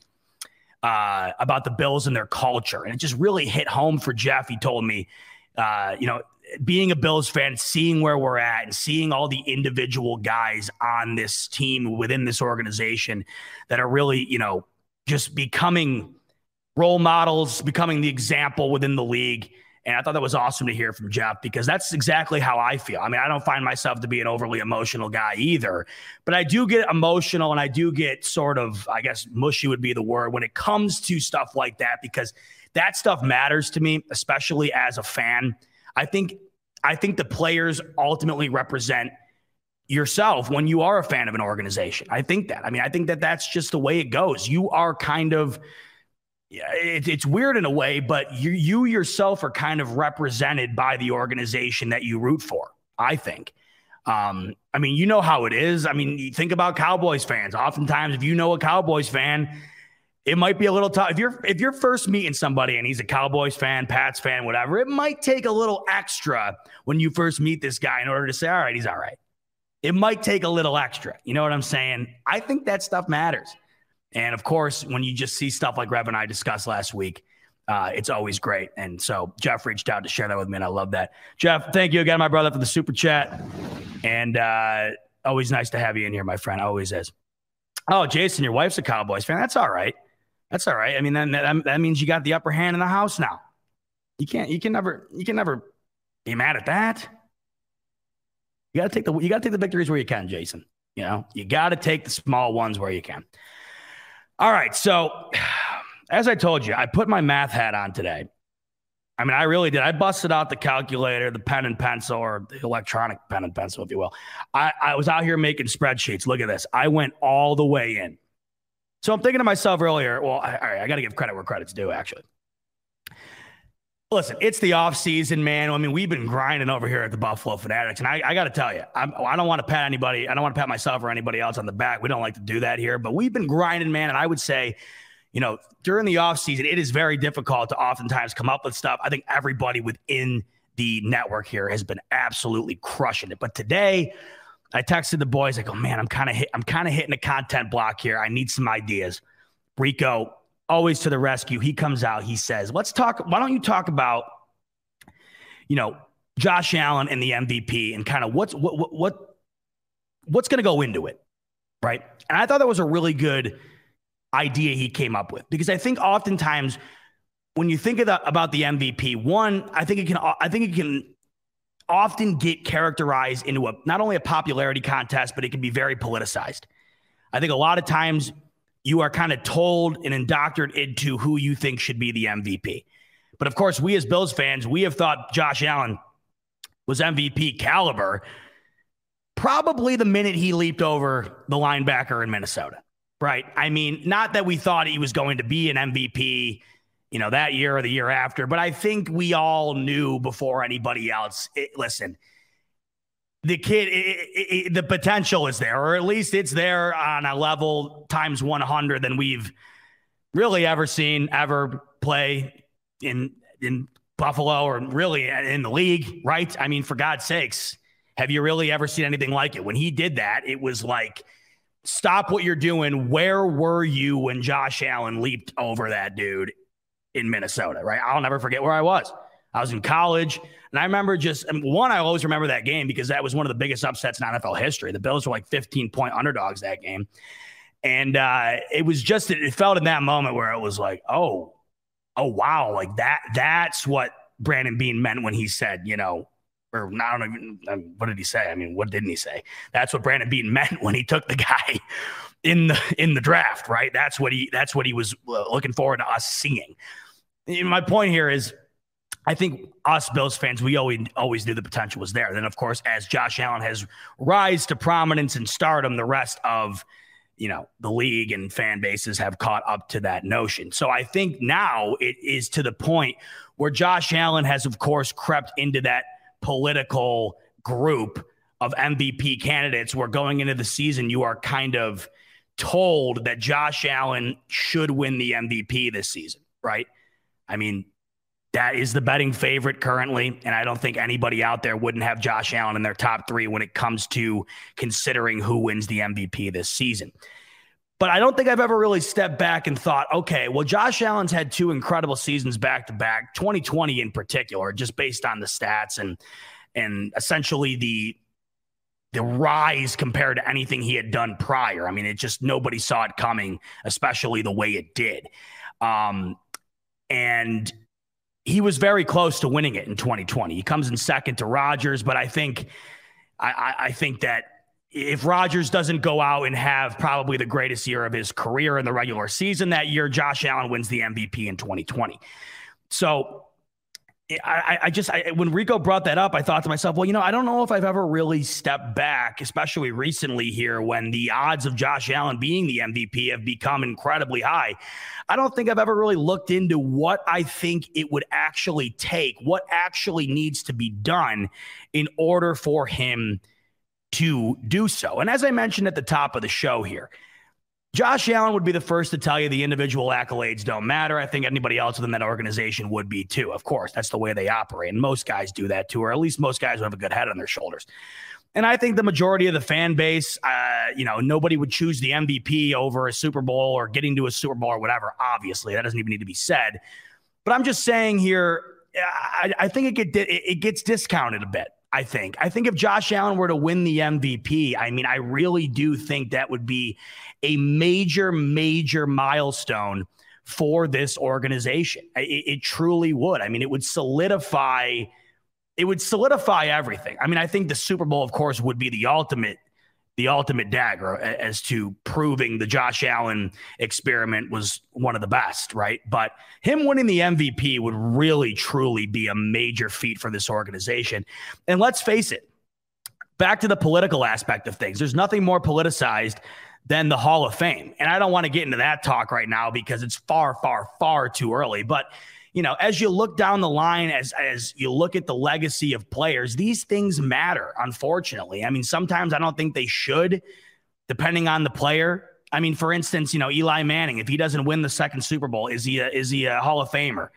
about the Bills and their culture. And it just really hit home for Jeff. He told me, being a Bills fan, seeing where we're at and seeing all the individual guys on this team within this organization that are really, just becoming role models, becoming the example within the league. And I thought that was awesome to hear from Jeff because that's exactly how I feel. I mean, I don't find myself to be an overly emotional guy either, but I do get emotional and I do get sort of, I guess, mushy would be the word when it comes to stuff like that, because that stuff matters to me, especially as a fan. I think the players ultimately represent yourself when you are a fan of an organization. I think that that's just the way it goes. You are kind of, it's weird in a way, but you yourself are kind of represented by the organization that you root for, I think. I mean, you know how it is. I mean, you think about Cowboys fans. Oftentimes, if you know a Cowboys fan, it might be a little tough. If you're first meeting somebody and he's a Cowboys fan, Pats fan, whatever, it might take a little extra when you first meet this guy in order to say, all right, he's all right. It might take a little extra. You know what I'm saying? I think that stuff matters. And of course, when you just see stuff like Rev and I discussed last week, it's always great. And so Jeff reached out to share that with me, and I love that. Jeff, thank you again, my brother, for the super chat. And always nice to have you in here, my friend. Always is. Oh, Jason, your wife's a Cowboys fan. That's all right. That's all right. I mean, that means you got the upper hand in the house now. You can never be mad at that. You got to take the victories where you can, Jason. You got to take the small ones where you can. All right. So as I told you, I put my math hat on today. I mean, I really did. I busted out the calculator, the pen and pencil, or the electronic pen and pencil, if you will. I was out here making spreadsheets. Look at this. I went all the way in. So I'm thinking to myself earlier, well, all right, I got to give credit where credit's due, actually. Listen, it's the off season, man. I mean, we've been grinding over here at the Buffalo Fanatics, and I got to tell you, I don't want to pat anybody. I don't want to pat myself or anybody else on the back. We don't like to do that here, but we've been grinding, man. And I would say, during the off season, it is very difficult to oftentimes come up with stuff. I think everybody within the network here has been absolutely crushing it. But today, I texted the boys. I go, man, I'm kind of hitting a content block here. I need some ideas. Rico, always to the rescue. He comes out. He says, why don't you talk about, Josh Allen and the MVP and kind of what's going to go into it, right? And I thought that was a really good idea he came up with, because I think oftentimes when you think about the MVP, one, I think it can often get characterized into not only a popularity contest, but it can be very politicized. I think a lot of times you are kind of told and indoctrinated into who you think should be the MVP. But of course, we as Bills fans, we have thought Josh Allen was MVP caliber probably the minute he leaped over the linebacker in Minnesota, right? I mean, not that we thought he was going to be an MVP, that year or the year after, but I think we all knew before anybody else, listen, the kid, the potential is there, or at least it's there on a level times 100 than we've really ever seen ever play in Buffalo, or really in the league, right? I mean, for God's sakes, have you really ever seen anything like it? When he did that, it was like, stop what you're doing. Where were you when Josh Allen leaped over that dude in Minnesota, right? I'll never forget where I was. I was in college, and I remember I always remember that game because that was one of the biggest upsets in NFL history. The Bills were like 15-point underdogs that game. And it felt in that moment where it was like, oh, wow, like that's what Brandon Beane meant when he said, or I don't even, what did he say? I mean, what didn't he say? That's what Brandon Beane meant when he took the guy in the draft, right? That's what he was looking forward to us seeing. My point here is, I think us Bills fans, we always knew the potential was there. Then, of course, as Josh Allen has rise to prominence and stardom, the rest of, the league and fan bases have caught up to that notion. So I think now it is to the point where Josh Allen has, of course, crept into that political group of MVP candidates where going into the season, you are kind of told that Josh Allen should win the MVP this season, right? I mean, that is the betting favorite currently, and I don't think anybody out there wouldn't have Josh Allen in their top 3 when it comes to considering who wins the MVP this season. But I don't think I've ever really stepped back and thought, okay, well, Josh Allen's had 2 incredible seasons back-to-back, 2020 in particular, just based on the stats and essentially the rise compared to anything he had done prior. I mean, it just nobody saw it coming, especially the way it did. And he was very close to winning it in 2020. He comes in second to Rodgers, but I think that if Rodgers doesn't go out and have probably the greatest year of his career in the regular season that year, Josh Allen wins the MVP in 2020. So when Rico brought that up, I thought to myself, well, I don't know if I've ever really stepped back, especially recently here when the odds of Josh Allen being the MVP have become incredibly high. I don't think I've ever really looked into what I think it would actually take, what actually needs to be done in order for him to do so. And as I mentioned at the top of the show here, Josh Allen would be the first to tell you the individual accolades don't matter. I think anybody else within that organization would be too. Of course, that's the way they operate. And most guys do that too, or at least most guys who have a good head on their shoulders. And I think the majority of the fan base, nobody would choose the MVP over a Super Bowl or getting to a Super Bowl or whatever. Obviously, that doesn't even need to be said. But I'm just saying here, I think it gets discounted a bit. I think if Josh Allen were to win the MVP, I really do think that would be a major, major milestone for this organization. It truly would. It would solidify everything. I think the Super Bowl, of course, would be the ultimate dagger as to proving the Josh Allen experiment was one of the best, right? But him winning the MVP would really, truly be a major feat for this organization. And let's face it, back to the political aspect of things, there's nothing more politicized than the Hall of Fame. And I don't want to get into that talk right now because it's far, far, far too early. But as you look down the line, as you look at the legacy of players, these things matter, unfortunately. Sometimes I don't think they should, depending on the player. For instance, Eli Manning, if he doesn't win the second Super Bowl, is he a Hall of Famer?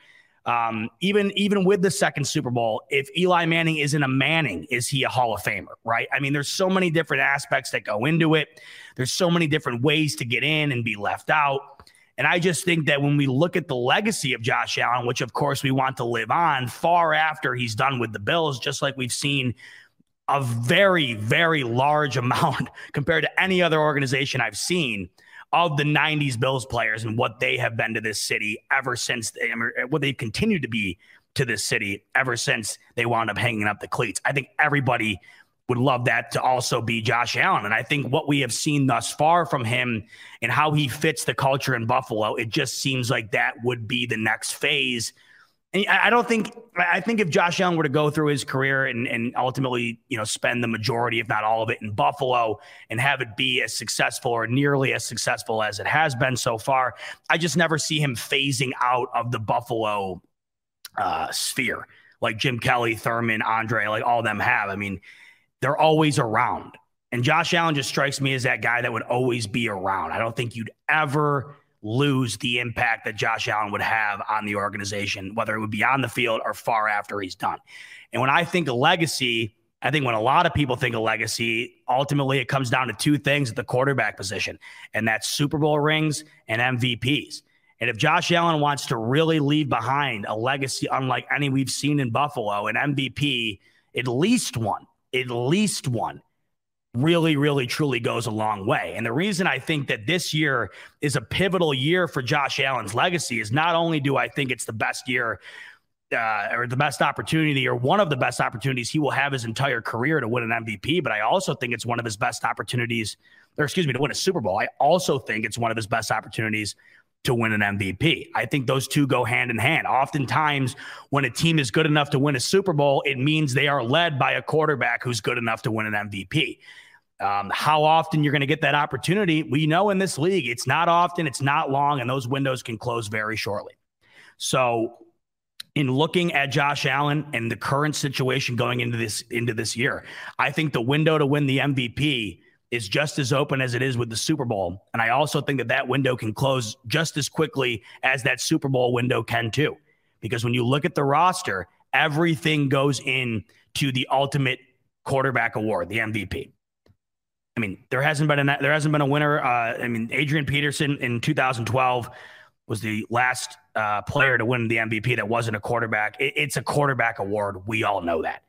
Even with the second Super Bowl, if Eli Manning isn't a Manning, is he a Hall of Famer, right? There's so many different aspects that go into it. There's so many different ways to get in and be left out. And I just think that when we look at the legacy of Josh Allen, which of course we want to live on far after he's done with the Bills, just like we've seen a very, very large amount compared to any other organization I've seen of the 90s Bills players and what they have been to this city ever since, what they've continued to be to this city ever since they wound up hanging up the cleats. I think everybody would love that to also be Josh Allen. And I think what we have seen thus far from him and how he fits the culture in Buffalo, it just seems like that would be the next phase. And I think if Josh Allen were to go through his career and ultimately, spend the majority, if not all of it in Buffalo and have it be as successful or nearly as successful as it has been so far, I just never see him phasing out of the Buffalo sphere like Jim Kelly, Thurman, Andre, like all of them have. They're always around. And Josh Allen just strikes me as that guy that would always be around. I don't think you'd ever lose the impact that Josh Allen would have on the organization, whether it would be on the field or far after he's done. And when I think of legacy, I think when a lot of people think of legacy, ultimately it comes down to 2 things at the quarterback position, and that's Super Bowl rings and MVPs. And if Josh Allen wants to really leave behind a legacy unlike any we've seen in Buffalo, an MVP, at least one, really, really, truly goes a long way. And the reason I think that this year is a pivotal year for Josh Allen's legacy is not only do I think it's the best year or the best opportunity or one of the best opportunities he will have his entire career to win an MVP, but I also think it's one of his best opportunities, to win a Super Bowl. I also think it's one of his best opportunities to win an MVP. I think those two go hand in hand. Oftentimes, when a team is good enough to win a Super Bowl, it means they are led by a quarterback who's good enough to win an MVP. How often you're going to get that opportunity? We know in this league, it's not often, it's not long, and those windows can close very shortly. So in looking at Josh Allen and the current situation going into this year, I think the window to win the MVP is just as open as it is with the Super Bowl. And I also think that window can close just as quickly as that Super Bowl window can too. Because when you look at the roster, everything goes into the ultimate quarterback award, the MVP. I mean, there hasn't been a winner. Adrian Peterson in 2012 was the last player to win the MVP that wasn't a quarterback. It's a quarterback award. We all know that.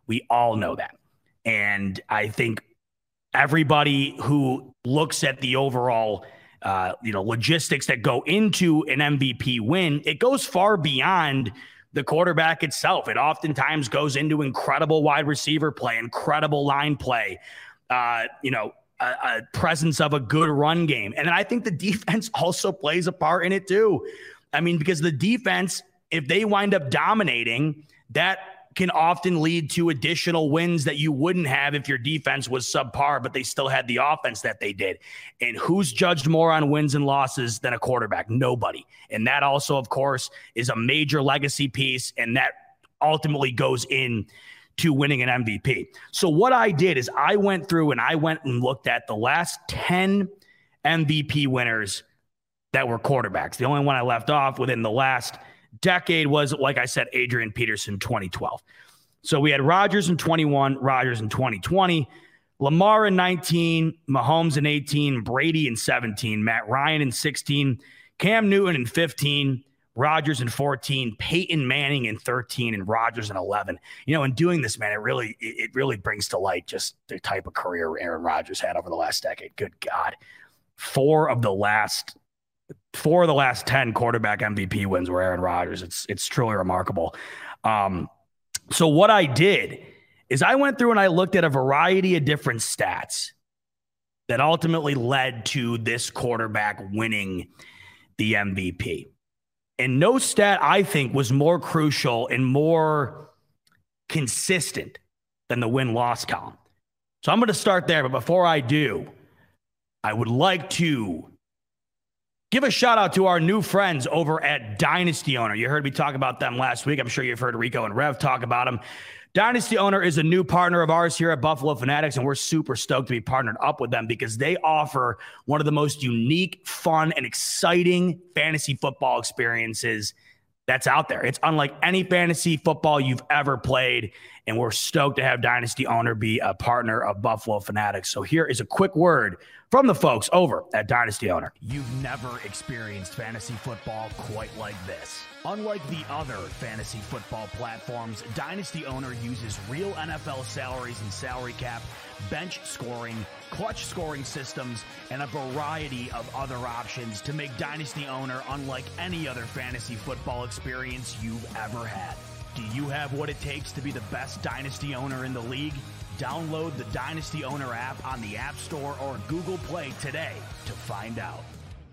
And I think everybody who looks at the overall, logistics that go into an MVP win, it goes far beyond the quarterback itself. It oftentimes goes into incredible wide receiver play, incredible line play, a presence of a good run game. And I think the defense also plays a part in it too. I mean, because the defense, if they wind up dominating, that can often lead to additional wins that you wouldn't have if your defense was subpar, but they still had the offense that they did. And who's judged more on wins and losses than a quarterback? Nobody. And that also, of course, is a major legacy piece, and that ultimately goes in to winning an MVP. So what I did is I went through and looked at the last 10 MVP winners that were quarterbacks. The only one I left off within the last decade was, like I said, Adrian Peterson, 2012. So we had Rodgers in 21, Rodgers in 2020, Lamar in 19, Mahomes in 18, Brady in 17, Matt Ryan in 16, Cam Newton in 15, Rodgers in 14, Peyton Manning in 13, and Rodgers in 11. In doing this, man, it really brings to light just the type of career Aaron Rodgers had over the last decade. Good God. Four of the last 10 quarterback MVP wins were Aaron Rodgers. It's truly remarkable. So what I did is I went through and I looked at a variety of different stats that ultimately led to this quarterback winning the MVP. And no stat, I think, was more crucial and more consistent than the win-loss column. So I'm going to start there. But before I do, I would like to give a shout out to our new friends over at Dynasty Owner. You heard me talk about them last week. I'm sure you've heard Rico and Rev talk about them. Dynasty Owner is a new partner of ours here at Buffalo Fanatics, and we're super stoked to be partnered up with them because they offer one of the most unique, fun, and exciting fantasy football experiences that's out there. It's unlike any fantasy football you've ever played, and we're stoked to have Dynasty Owner be a partner of Buffalo Fanatics. So here is a quick word from the folks over at Dynasty Owner. You've never experienced fantasy football quite like this. Unlike the other fantasy football platforms, Dynasty Owner uses real NFL salaries and salary cap, bench scoring, clutch scoring systems, and a variety of other options to make Dynasty Owner unlike any other fantasy football experience you've ever had. Do you have what it takes to be the best Dynasty Owner in the league? Download the Dynasty Owner app on the App Store or Google Play today to find out.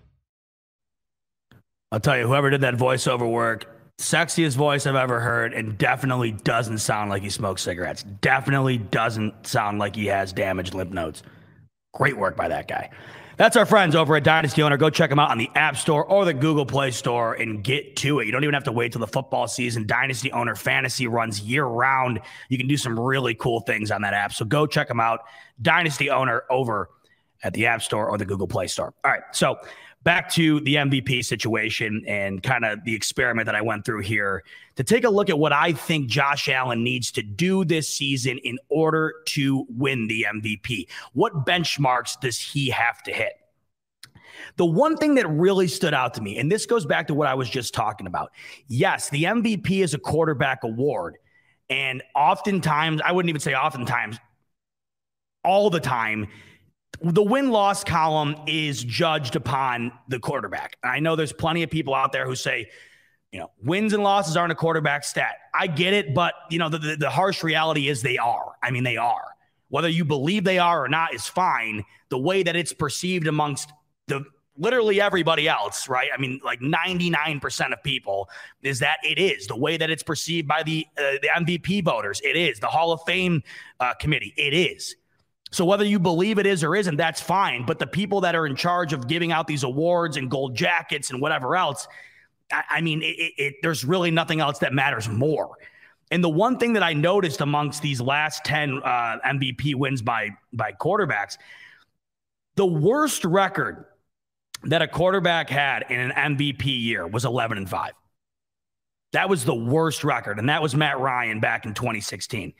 I'll tell you, whoever did that voiceover work, sexiest voice I've ever heard, and definitely doesn't sound like he smokes cigarettes. Definitely doesn't sound like he has damaged lymph nodes. Great work by that guy. That's our friends over at Dynasty Owner. Go check them out on the App Store or the Google Play Store and get to it. You don't even have to wait till the football season. Dynasty Owner Fantasy runs year-round. You can do some really cool things on that app. So go check them out. Dynasty Owner over at the App Store or the Google Play Store. All right, so back to the MVP situation and kind of the experiment that I went through here to take a look at what I think Josh Allen needs to do this season in order to win the MVP. What benchmarks does he have to hit? The one thing that really stood out to me, and this goes back to what I was just talking about. Yes, the MVP is a quarterback award. And oftentimes, I wouldn't even say oftentimes, all the time, the win-loss column is judged upon the quarterback. I know there's plenty of people out there who say, wins and losses aren't a quarterback stat. I get it, but, the harsh reality is they are. I mean, they are. Whether you believe they are or not is fine. The way that it's perceived amongst the literally everybody else, right? I mean, like 99% of people is that it is the way that it's perceived by the MVP voters. It is the Hall of Fame committee. It is. So whether you believe it is or isn't, that's fine. But the people that are in charge of giving out these awards and gold jackets and whatever else, I mean, there's really nothing else that matters more. And the one thing that I noticed amongst these last 10 MVP wins by quarterbacks, the worst record that a quarterback had in an MVP year was 11-5. That was the worst record, and that was Matt Ryan back in 2016.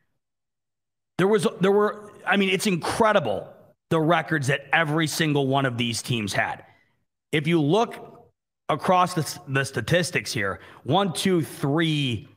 There were, I mean, it's incredible the records that every single one of these teams had. If you look across the statistics here, 1, 2, 3,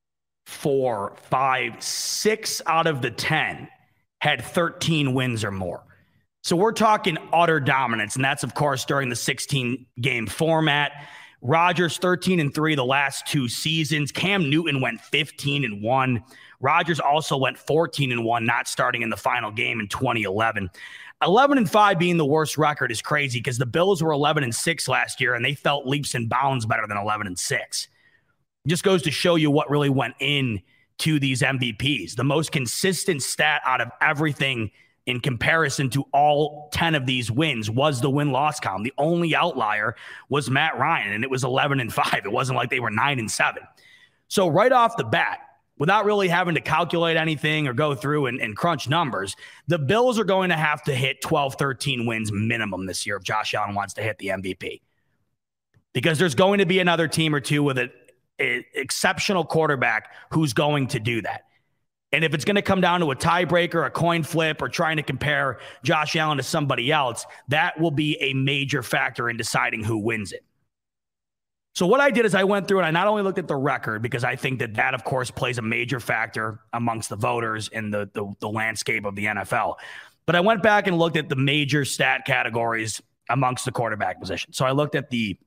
4, 5, 6 out of the 10 had 13 wins or more. So we're talking utter dominance, and that's, of course, during the 16-game format. Rodgers 13-3 the last 2 seasons. Cam Newton went 15-1. Rodgers also went 14-1, not starting in the final game in 2011. 11-5 being the worst record is crazy because the Bills were 11-6 last year, and they felt leaps and bounds better than 11-6. Just goes to show you what really went into these MVPs. The most consistent stat out of everything in comparison to all 10 of these wins was the win-loss column. The only outlier was Matt Ryan, and it was 11-5. It wasn't like they were 9-7. So right off the bat, without really having to calculate anything or go through and crunch numbers, the Bills are going to have to hit 12, 13 wins minimum this year if Josh Allen wants to hit the MVP. Because there's going to be another team or two with an exceptional quarterback who's going to do that. And if it's going to come down to a tiebreaker, a coin flip, or trying to compare Josh Allen to somebody else, that will be a major factor in deciding who wins it. So what I did is I went through and I not only looked at the record, because I think that, of course, plays a major factor amongst the voters in the landscape of the NFL, but I went back and looked at the major stat categories amongst the quarterback position. So I looked at the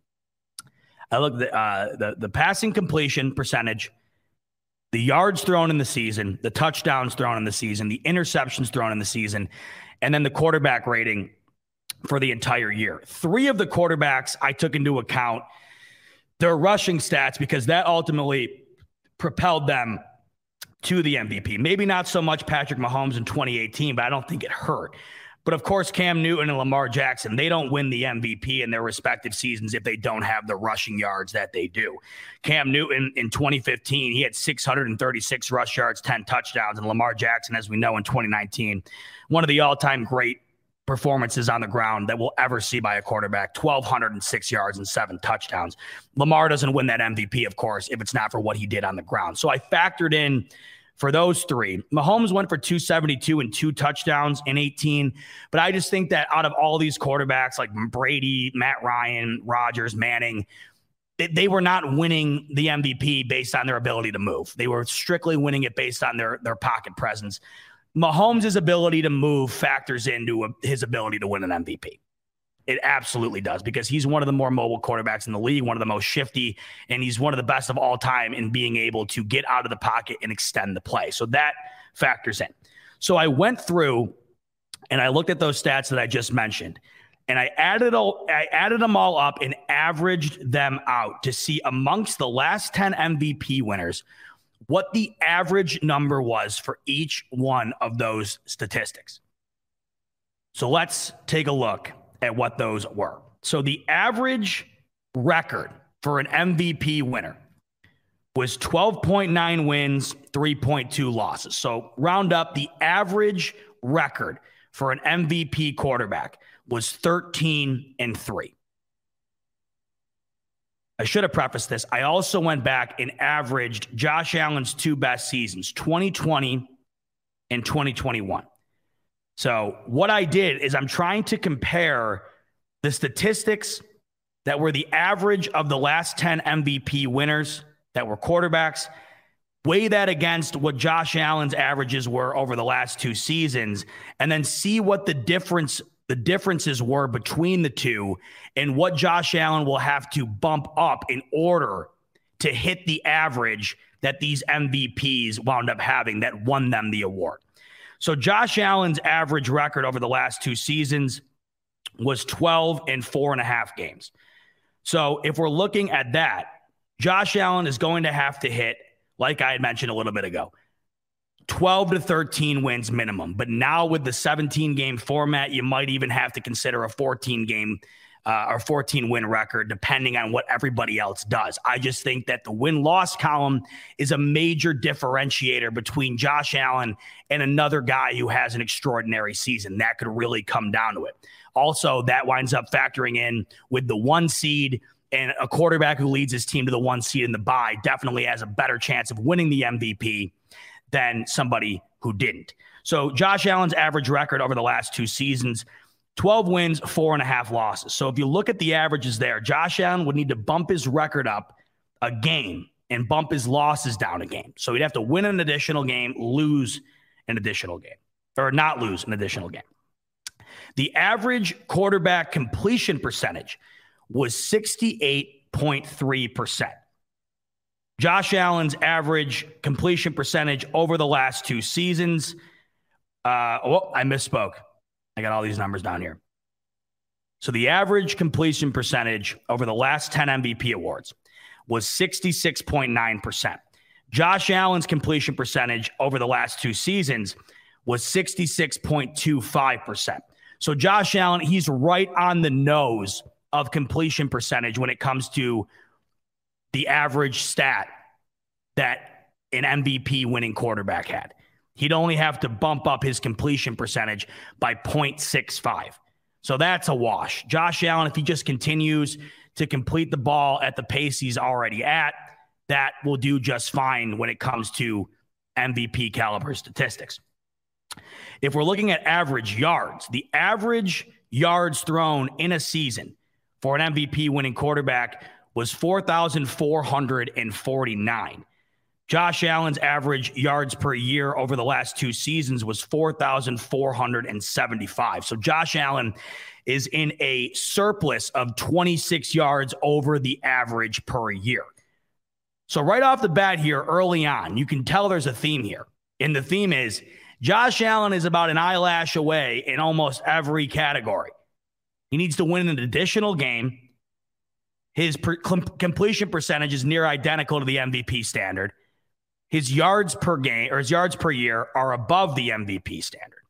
passing completion percentage, the yards thrown in the season, the touchdowns thrown in the season, the interceptions thrown in the season, and then the quarterback rating for the entire year. 3 of the quarterbacks I took into account their rushing stats because that ultimately propelled them to the MVP. Maybe not so much Patrick Mahomes in 2018, but I don't think it hurt. But of course, Cam Newton and Lamar Jackson, they don't win the MVP in their respective seasons if they don't have the rushing yards that they do. Cam Newton in 2015, he had 636 rush yards, 10 touchdowns. And Lamar Jackson, as we know, in 2019, one of the all-time great performances on the ground that we'll ever see by a quarterback, 1,206 yards and 7 touchdowns. Lamar doesn't win that MVP, of course, if it's not for what he did on the ground. So I factored in for those 3. Mahomes went for 272 and 2 touchdowns in 18. But I just think that out of all these quarterbacks like Brady, Matt Ryan, Rodgers, Manning, they were not winning the MVP based on their ability to move. They were strictly winning it based on their pocket presence. Mahomes' ability to move factors into his ability to win an MVP. It absolutely does, because he's one of the more mobile quarterbacks in the league, one of the most shifty, and he's one of the best of all time in being able to get out of the pocket and extend the play. So that factors in. So I went through and I looked at those stats that I just mentioned, and I added them all up and averaged them out to see amongst the last 10 MVP winners what the average number was for each one of those statistics. So let's take a look at what those were. So the average record for an MVP winner was 12.9 wins, 3.2 losses. So round up, the average record for an MVP quarterback was 13-3. I should have prefaced this. I also went back and averaged Josh Allen's 2 best seasons, 2020 and 2021. So what I did is I'm trying to compare the statistics that were the average of the last 10 MVP winners that were quarterbacks, weigh that against what Josh Allen's averages were over the last 2 seasons, and then see what the differences were between the two and what Josh Allen will have to bump up in order to hit the average that these MVPs wound up having that won them the award. So Josh Allen's average record over the last 2 seasons was 12 in 4.5 games. So if we're looking at that, Josh Allen is going to have to hit, like I had mentioned a little bit ago, 12 to 13 wins minimum. But now with the 17-game format, you might even have to consider a 14-game or 14-win record, depending on what everybody else does. I just think that the win-loss column is a major differentiator between Josh Allen and another guy who has an extraordinary season. That could really come down to it. Also, that winds up factoring in with the 1 seed, and a quarterback who leads his team to the 1 seed in the bye definitely has a better chance of winning the MVP than somebody who didn't. So Josh Allen's average record over the last 2 seasons, 12 wins, 4.5 losses. So if you look at the averages there, Josh Allen would need to bump his record up a game and bump his losses down a game. So he'd have to win an additional game, lose an additional game, or not lose an additional game. The average quarterback completion percentage was 68.3%. Josh Allen's average completion percentage over the last 2 seasons. I misspoke. I got all these numbers down here. So the average completion percentage over the last 10 MVP awards was 66.9%. Josh Allen's completion percentage over the last 2 seasons was 66.25%. So Josh Allen, he's right on the nose of completion percentage when it comes to the average stat that an MVP winning quarterback had. He'd only have to bump up his completion percentage by 0.65. So that's a wash. Josh Allen, if he just continues to complete the ball at the pace he's already at, that will do just fine when it comes to MVP caliber statistics. If we're looking at average yards, the average yards thrown in a season for an MVP winning quarterback was 4,449. Josh Allen's average yards per year over the last 2 seasons was 4,475. So Josh Allen is in a surplus of 26 yards over the average per year. So right off the bat here, early on, you can tell there's a theme here. And the theme is Josh Allen is about an eyelash away in almost every category. He needs to win an additional game. His completion percentage is near identical to the MVP standard. His yards per game or his yards per year are above the MVP standard.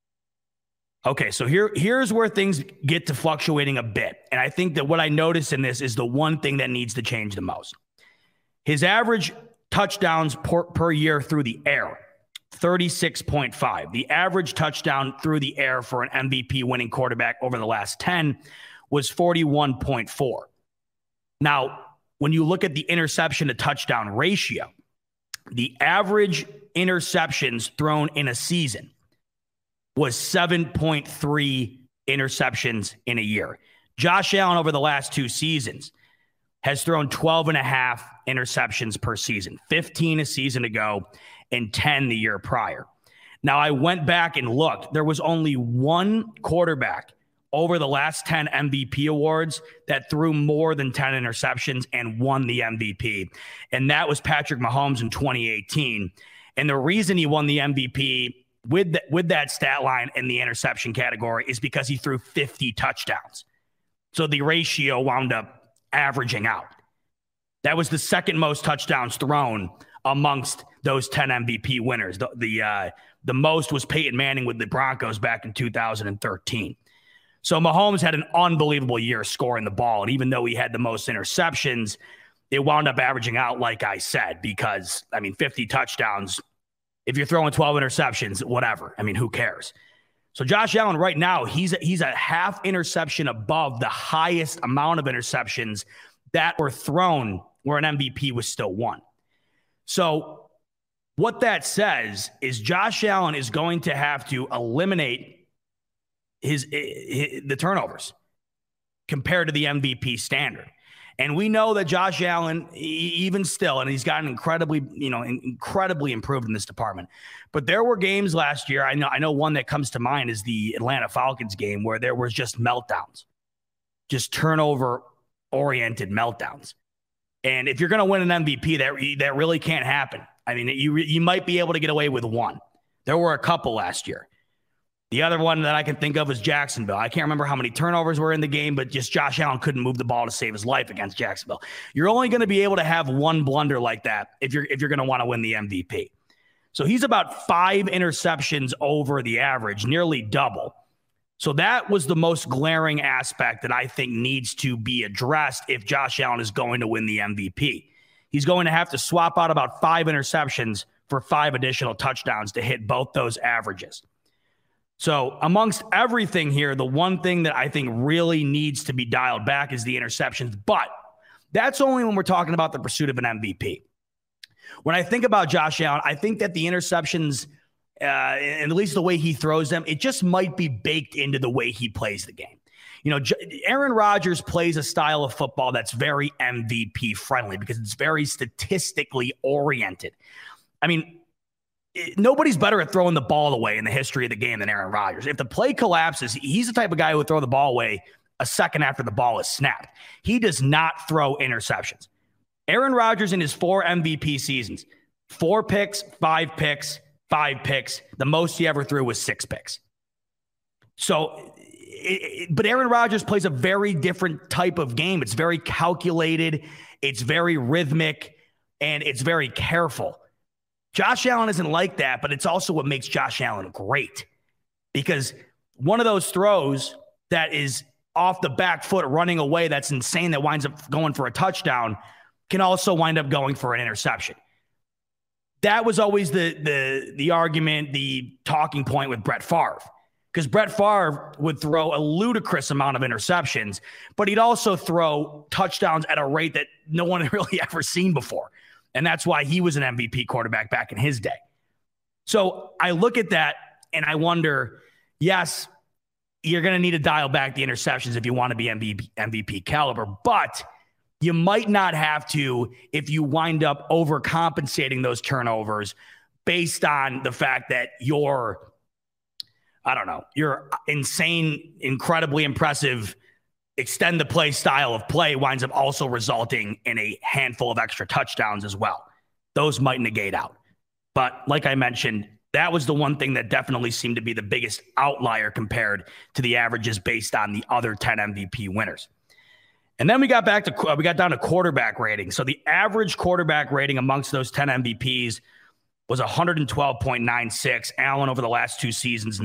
Okay, so here's where things get to fluctuating a bit. And I think that what I notice in this is the one thing that needs to change the most. His average touchdowns per year through the air, 36.5. The average touchdown through the air for an MVP winning quarterback over the last 10 was 41.4. Now, when you look at the interception to touchdown ratio, the average interceptions thrown in a season was 7.3 interceptions in a year. Josh Allen over the last 2 seasons has thrown 12.5 interceptions per season, 15 a season ago and 10 the year prior. Now, I went back and looked. There was only one quarterback over the last 10 MVP awards that threw more than 10 interceptions and won the MVP. And that was Patrick Mahomes in 2018. And the reason he won the MVP with that stat line in the interception category is because he threw 50 touchdowns. So the ratio wound up averaging out. That was the second most touchdowns thrown amongst those 10 MVP winners. The most was Peyton Manning with the Broncos back in 2013. So Mahomes had an unbelievable year scoring the ball. And even though he had the most interceptions, it wound up averaging out, like I said, because, 50 touchdowns, if you're throwing 12 interceptions, whatever. Who cares? So Josh Allen right now, he's a half interception above the highest amount of interceptions that were thrown where an MVP was still won. So what that says is Josh Allen is going to have to eliminate the turnovers compared to the MVP standard. And we know that Josh Allen, even still, and he's gotten incredibly improved in this department. But there were games last year. I know one that comes to mind is the Atlanta Falcons game where there was just meltdowns, just turnover-oriented meltdowns. And if you're going to win an MVP, that really can't happen. You might be able to get away with one. There were a couple last year. The other one that I can think of is Jacksonville. I can't remember how many turnovers were in the game, but just Josh Allen couldn't move the ball to save his life against Jacksonville. You're only going to be able to have one blunder like that if you're going to want to win the MVP. So he's about 5 interceptions over the average, nearly double. So that was the most glaring aspect that I think needs to be addressed if Josh Allen is going to win the MVP. He's going to have to swap out about 5 interceptions for 5 additional touchdowns to hit both those averages. So amongst everything here, the one thing that I think really needs to be dialed back is the interceptions. But that's only when we're talking about the pursuit of an MVP. When I think about Josh Allen, I think that the interceptions, and at least the way he throws them, it just might be baked into the way he plays the game. You know, Aaron Rodgers plays a style of football that's very MVP friendly because it's very statistically oriented. I mean, nobody's better at throwing the ball away in the history of the game than Aaron Rodgers. If the play collapses, he's the type of guy who would throw the ball away a second after the ball is snapped. He does not throw interceptions. Aaron Rodgers in his 4 MVP seasons, 4 picks, 5 picks, 5 picks. The most he ever threw was 6 picks. So, but Aaron Rodgers plays a very different type of game. It's very calculated. It's very rhythmic, and it's very careful. Josh Allen isn't like that, but it's also what makes Josh Allen great, because one of those throws that is off the back foot running away that's insane that winds up going for a touchdown can also wind up going for an interception. That was always the argument, the talking point with Brett Favre, because Brett Favre would throw a ludicrous amount of interceptions, but he'd also throw touchdowns at a rate that no one had really ever seen before. And that's why he was an MVP quarterback back in his day. So I look at that and I wonder, yes, you're going to need to dial back the interceptions if you want to be MVP caliber, but you might not have to if you wind up overcompensating those turnovers based on the fact that your insane, incredibly impressive extend the play style of play winds up also resulting in a handful of extra touchdowns as well. Those might negate out. But like I mentioned, that was the one thing that definitely seemed to be the biggest outlier compared to the averages based on the other 10 MVP winners. And then we got down to quarterback rating. So the average quarterback rating amongst those 10 MVPs was 112.96. Allen over the last 2 seasons,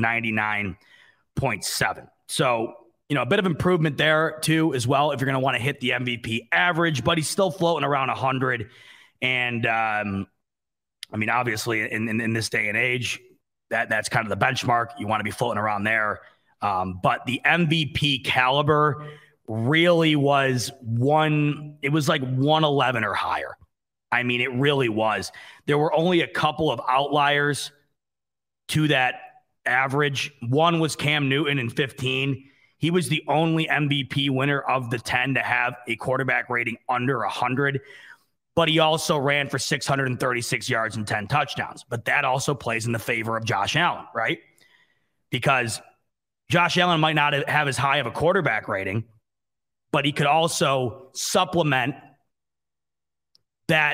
99.7. So, you know, a bit of improvement there too, as well, if you're going to want to hit the MVP average, but he's still floating around 100. And I mean, obviously in this day and age, that's kind of the benchmark. You want to be floating around there. But the MVP caliber really was like 111 or higher. I mean, it really was. There were only a couple of outliers to that average. One was Cam Newton in 15. He was the only MVP winner of the 10 to have a quarterback rating under 100, but he also ran for 636 yards and 10 touchdowns. But that also plays in the favor of Josh Allen, right? Because Josh Allen might not have as high of a quarterback rating, but he could also supplement that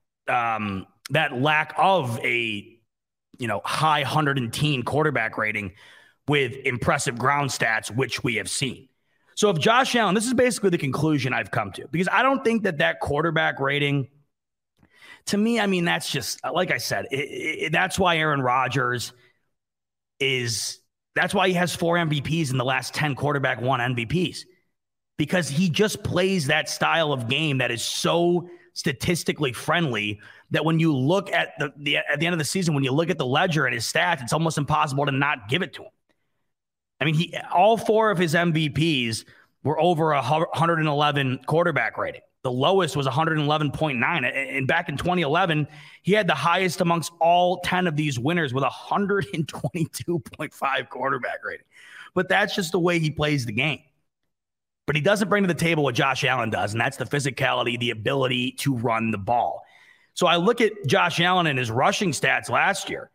lack of a high 110 quarterback rating with impressive ground stats, which we have seen. So if Josh Allen, this is basically the conclusion I've come to, because I don't think that quarterback rating, to me, I mean, that's just, like I said, that's why Aaron Rodgers that's why he has 4 MVPs in the last 10 quarterback won MVPs, because he just plays that style of game that is so statistically friendly that when you look at at the end of the season, when you look at the ledger and his stats, it's almost impossible to not give it to him. I mean, all 4 of his MVPs were over 111 quarterback rating. The lowest was 111.9. And back in 2011, he had the highest amongst all 10 of these winners with 122.5 quarterback rating. But that's just the way he plays the game. But he doesn't bring to the table what Josh Allen does, and that's the physicality, the ability to run the ball. So I look at Josh Allen and his rushing stats last year.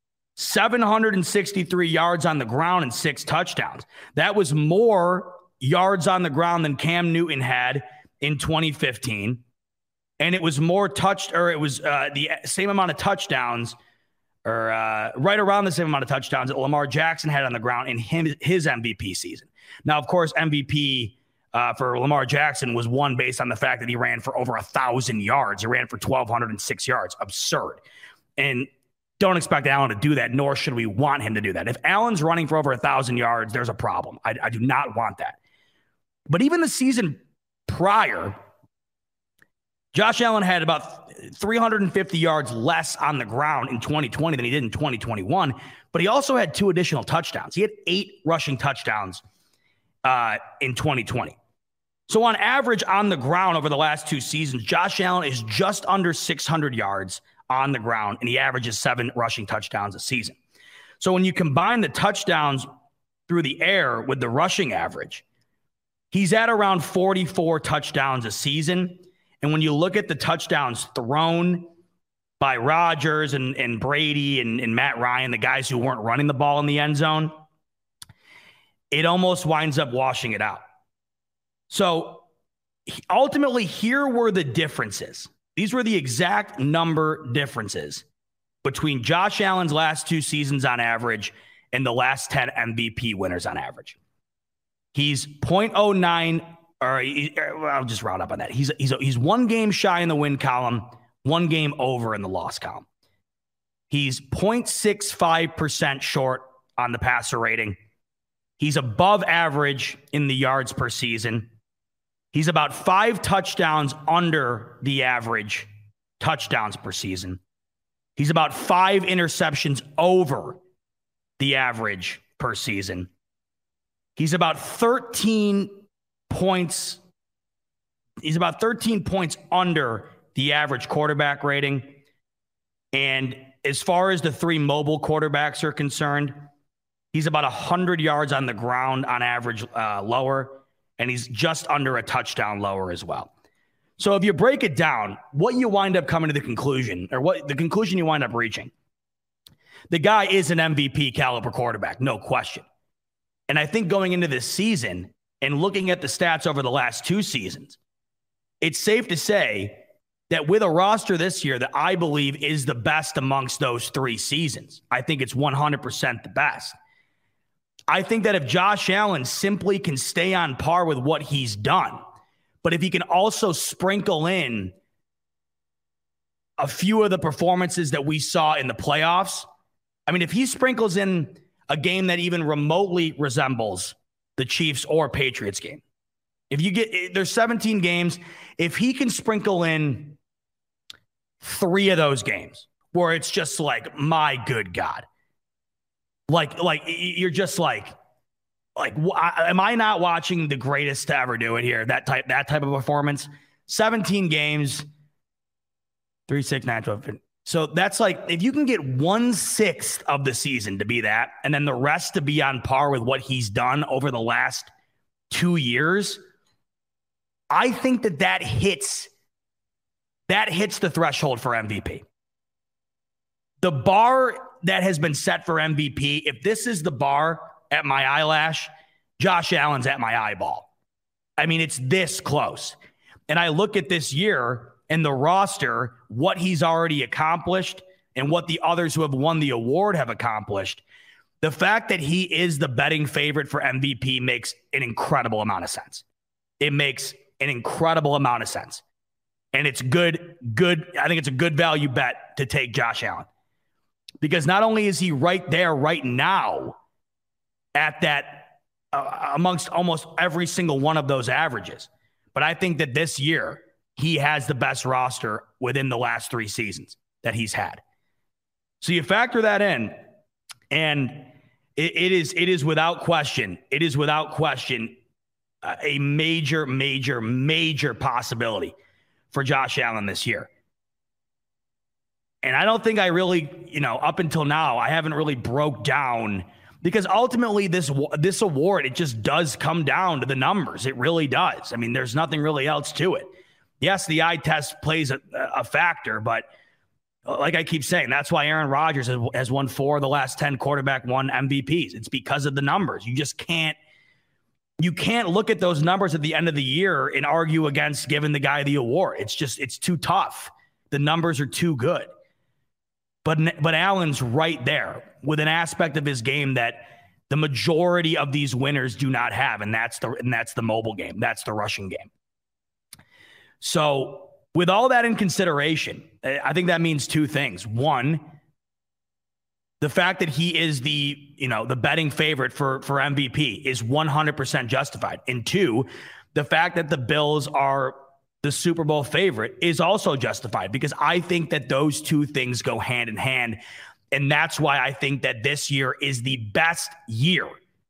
763 yards on the ground and 6 touchdowns. That was more yards on the ground than Cam Newton had in 2015. And it was the same amount of touchdowns right around the same amount of touchdowns that Lamar Jackson had on the ground in his MVP season. Now, of course, MVP for Lamar Jackson was won based on the fact that he ran for over 1,000 yards. He ran for 1,206 yards. Absurd. And don't expect Allen to do that, nor should we want him to do that. If Allen's running for over 1,000 yards, there's a problem. I do not want that. But even the season prior, Josh Allen had about 350 yards less on the ground in 2020 than he did in 2021, but he also had 2 additional touchdowns. He had 8 rushing touchdowns in 2020. So on average on the ground over the last 2 seasons, Josh Allen is just under 600 yards on the ground, and he averages 7 rushing touchdowns a season. So when you combine the touchdowns through the air with the rushing average, he's at around 44 touchdowns a season. And when you look at the touchdowns thrown by Rodgers and Brady and Matt Ryan, the guys who weren't running the ball in the end zone, it almost winds up washing it out. So ultimately, here were the differences. These were the exact number differences between Josh Allen's last 2 seasons on average and the last 10 MVP winners on average. He's 0.09. I'll just round up on that. He's 1 game shy in the win column, 1 game over in the loss column. He's 0.65% short on the passer rating. He's above average in the yards per season. He's about 5 touchdowns under the average touchdowns per season. He's about 5 interceptions over the average per season. He's about 13 points. He's about 13 points under the average quarterback rating. And as far as the 3 mobile quarterbacks are concerned, he's about 100 yards on the ground on average lower, and he's just under a touchdown lower as well. So if you break it down, what you wind up coming to the conclusion, or what the conclusion you wind up reaching, the guy is an MVP caliber quarterback, no question. And I think going into this season and looking at the stats over the last 2 seasons, it's safe to say that with a roster this year that I believe is the best amongst those 3 seasons, I think it's 100% the best. I think that if Josh Allen simply can stay on par with what he's done, but if he can also sprinkle in a few of the performances that we saw in the playoffs, I mean, if he sprinkles in a game that even remotely resembles the Chiefs or Patriots game, if you get, there's 17 games, if he can sprinkle in 3 of those games where it's just like, my good God, like you're just like, am I not watching the greatest to ever do it here? That type of performance. 17 games, 3, 6, 9, 12. So that's like, if you can get 1/6 of the season to be that, and then the rest to be on par with what he's done over the last 2 years, I think that hits the threshold for MVP. The bar that has been set for MVP, if this is the bar at my eyelash, Josh Allen's at my eyeball. I mean, it's this close. And I look at this year and the roster, what he's already accomplished and what the others who have won the award have accomplished. The fact that he is the betting favorite for MVP makes an incredible amount of sense. It makes an incredible amount of sense. And it's good. I think it's a good value bet to take Josh Allen. Because not only is he right there right now at that amongst almost every single one of those averages, but I think that this year he has the best roster within the last 3 seasons that he's had. So you factor that in, and it is without question. It is without question a major, major, major possibility for Josh Allen this year. And I don't think I really, up until now, I haven't really broke down, because ultimately this award, it just does come down to the numbers. It really does. I mean, there's nothing really else to it. Yes, the eye test plays a factor, but like I keep saying, that's why Aaron Rodgers has won 4 of the last 10 quarterback won MVPs. It's because of the numbers. You just can't look at those numbers at the end of the year and argue against giving the guy the award. It's too tough. The numbers are too good. But Allen's right there with an aspect of his game that the majority of these winners do not have, and that's the mobile game. That's the rushing game. So with all that in consideration, I think that means two things. One, the fact that he is the betting favorite for MVP is 100% justified. And two, the fact that the Bills are the Super Bowl favorite is also justified, because I think that those two things go hand in hand. And that's why I think that this year is the best year,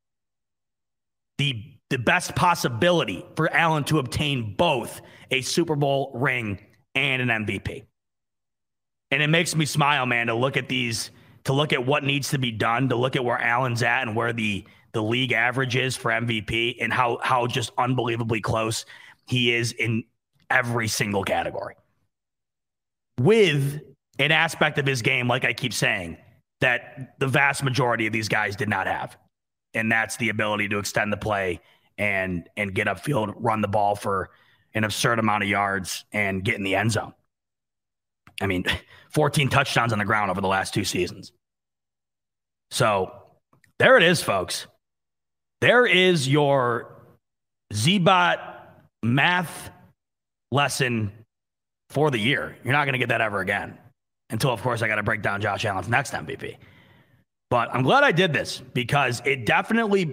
the best possibility for Allen to obtain both a Super Bowl ring and an MVP. And it makes me smile, man, to look at these, to look at what needs to be done, to look at where Allen's at and where the league average is for MVP, and how just unbelievably close he is in every single category, with an aspect of his game, like I keep saying, that the vast majority of these guys did not have. And that's the ability to extend the play and get upfield, run the ball for an absurd amount of yards, and get in the end zone. I mean, 14 touchdowns on the ground over the last 2 seasons. So there it is, folks. There is your ZBot math lesson for the year. You're not going to get that ever again, until, of course, I got to break down Josh Allen's next MVP. But I'm glad I did this, because it definitely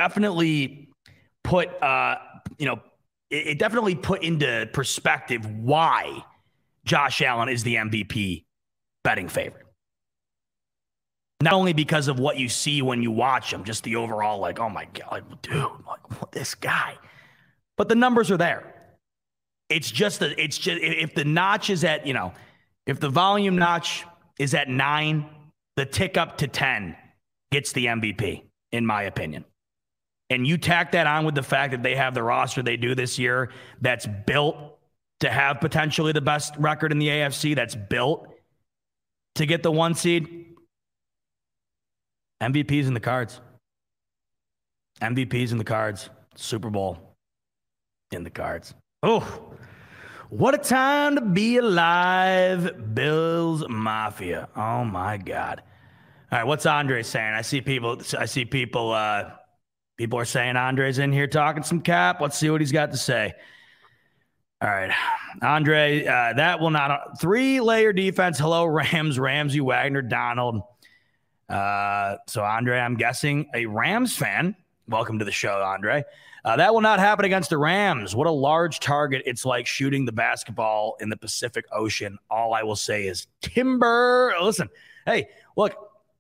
put it definitely put into perspective why Josh Allen is the MVP betting favorite. Not only because of what you see when you watch him, just the overall, like, oh my God, like, dude, like, this guy. But the numbers are there. It's just if the notch is at, if the volume notch is at 9, the tick up to 10 gets the MVP, in my opinion. And you tack that on with the fact that they have the roster they do this year that's built to have potentially the best record in the AFC, that's built to get the 1 seed. MVP's in the cards. MVP's in the cards. Super Bowl in the cards. Oh, what a time to be alive, Bills Mafia. Oh my God. All right, what's Andre saying? I see people people are saying Andre's in here talking some cap. Let's see what he's got to say. All right, Andre, that will not 3-layer defense. Hello, Rams, Ramsey, Wagner, Donald. So Andre, I'm guessing a Rams fan. Welcome to the show, Andre. That will not happen against the Rams. What a large target. It's like shooting the basketball in the Pacific Ocean. All I will say is timber. Listen, hey, look,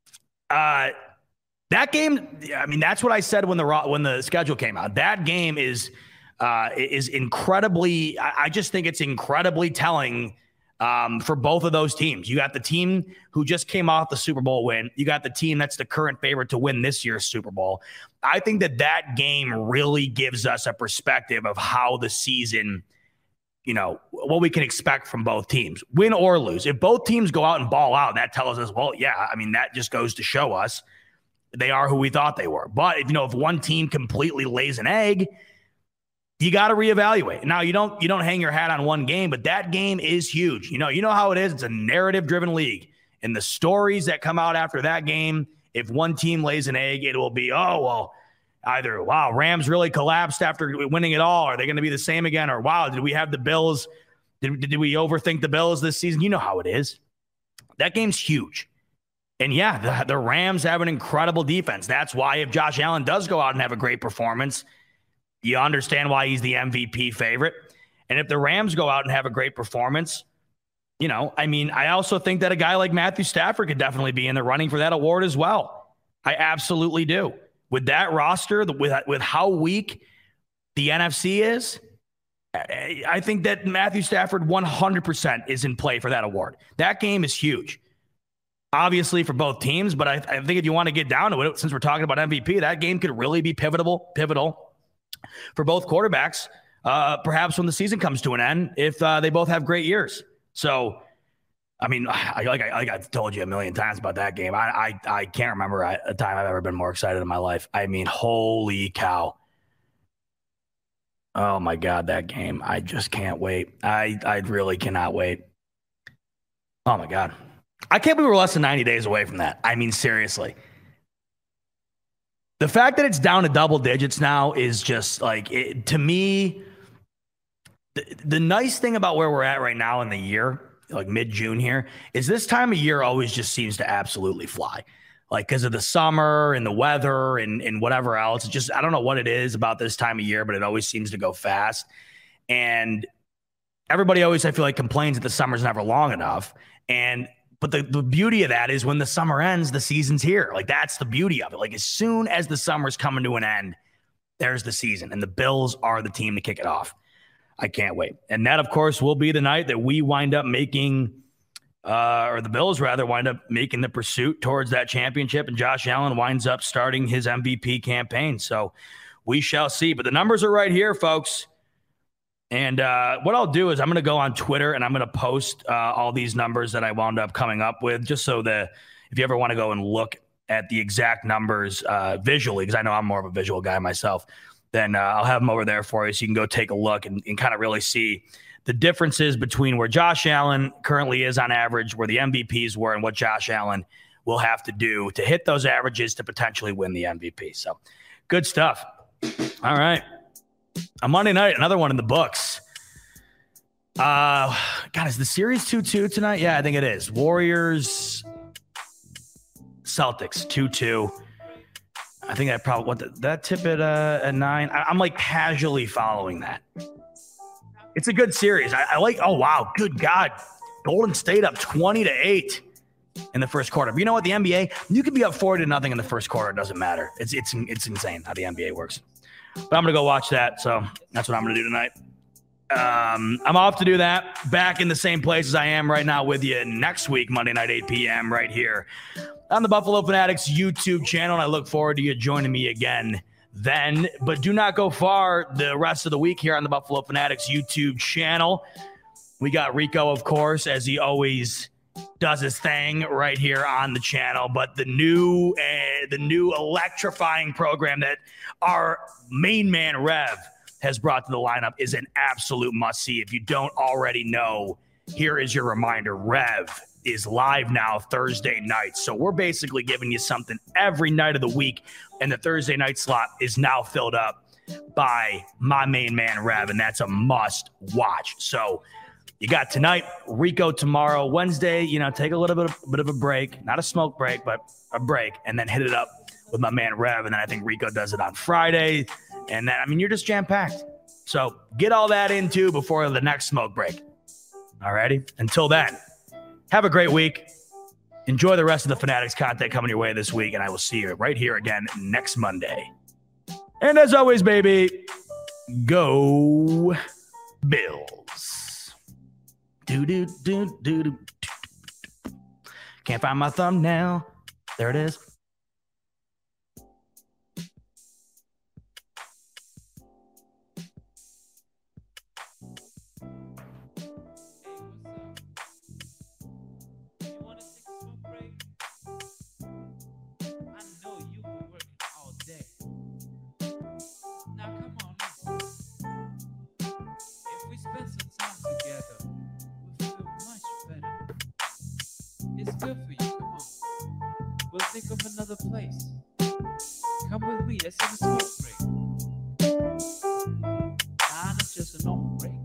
that game, I mean, that's what I said when the schedule came out. That game is incredibly, I just think it's incredibly telling for both of those teams. You got the team who just came off the Super Bowl win. You got the team that's the current favorite to win this year's Super Bowl. I think that game really gives us a perspective of how the season, what we can expect from both teams, win or lose. If both teams go out and ball out, that tells us, well, yeah, I mean, that just goes to show us they are who we thought they were. But if one team completely lays an egg, you got to reevaluate. Now, you don't hang your hat on one game, but that game is huge. You know how it is. It's a narrative-driven league. And the stories that come out after that game, if one team lays an egg, it will be, oh, well, either, wow, Rams really collapsed after winning it all. Are they going to be the same again? Or, wow, did we have the Bills? Did we overthink the Bills this season? You know how it is. That game's huge. And, yeah, the Rams have an incredible defense. That's why if Josh Allen does go out and have a great performance, you understand why he's the MVP favorite. And if the Rams go out and have a great performance, I also think that a guy like Matthew Stafford could definitely be in the running for that award as well. I absolutely do. With that roster, with how weak the NFC is, I think that Matthew Stafford 100% is in play for that award. That game is huge, obviously, for both teams. But I think if you want to get down to it, since we're talking about MVP, that game could really be pivotal for both quarterbacks, perhaps when the season comes to an end, if they both have great years. So, I mean, like I've told you a million times about that game. I can't remember a time I've ever been more excited in my life. I mean, holy cow. Oh, my God, that game. I just can't wait. I really cannot wait. Oh, my God. I can't believe we're less than 90 days away from that. I mean, seriously. The fact that it's down to double digits now is just like, to me, the nice thing about where we're at right now in the year, like mid-June here, is this time of year always just seems to absolutely fly. Like, because of the summer and the weather and whatever else. It's just, I don't know what it is about this time of year, but it always seems to go fast. And everybody always, I feel like, complains that the summer's never long enough. But the beauty of that is when the summer ends, the season's here. Like, that's the beauty of it. Like, as soon as the summer's coming to an end, there's the season. And the Bills are the team to kick it off. I can't wait. And that, of course, will be the night that we wind up making, or the Bills, rather, wind up making the pursuit towards that championship. And Josh Allen winds up starting his MVP campaign. So we shall see. But the numbers are right here, folks. And what I'll do is I'm going to go on Twitter and I'm going to post all these numbers that I wound up coming up with, just so that if you ever want to go and look at the exact numbers visually, because I know I'm more of a visual guy myself, then I'll have them over there for you so you can go take a look and kind of really see the differences between where Josh Allen currently is on average, where the MVPs were, and what Josh Allen will have to do to hit those averages to potentially win the MVP. So good stuff. All right. On Monday night, another one in the books. God, is the series 2-2 tonight? Yeah, I think it is. Warriors, Celtics, 2-2. I think that probably that tip at 9. I'm like casually following that. It's a good series. I like. Oh wow, good God, Golden State up 20-8 in the first quarter. But you know what? The NBA, you could be up 40-0 in the first quarter. It doesn't matter. It's insane how the NBA works. But I'm going to go watch that. So that's what I'm going to do tonight. I'm off to do that. Back in the same place as I am right now with you next week, Monday night, 8 p.m. right here on the Buffalo Fanatics YouTube channel. And I look forward to you joining me again then. But do not go far the rest of the week here on the Buffalo Fanatics YouTube channel. We got Rico, of course, as he always does his thing right here on the channel. But the new electrifying program that our main man Rev has brought to the lineup is an absolute must-see. If you don't already know, here is your reminder. Rev is live now Thursday nights. So we're basically giving you something every night of the week, and the Thursday night slot is now filled up by my main man Rev, and that's a must-watch. So you got tonight, Rico tomorrow, Wednesday, take a little bit of a break, not a smoke break, but a break, and then hit it up with my man Rev. And then I think Rico does it on Friday. And then, you're just jam-packed. So get all that into before the next smoke break. All righty. Until then, have a great week. Enjoy the rest of the Fanatics content coming your way this week. And I will see you right here again next Monday. And as always, baby, go Bills. Do. Can't find my thumbnail. There it is. It's good for you. Come on. We'll think of another place. Come with me. Let's have a smoke break. Nah, not just a normal break.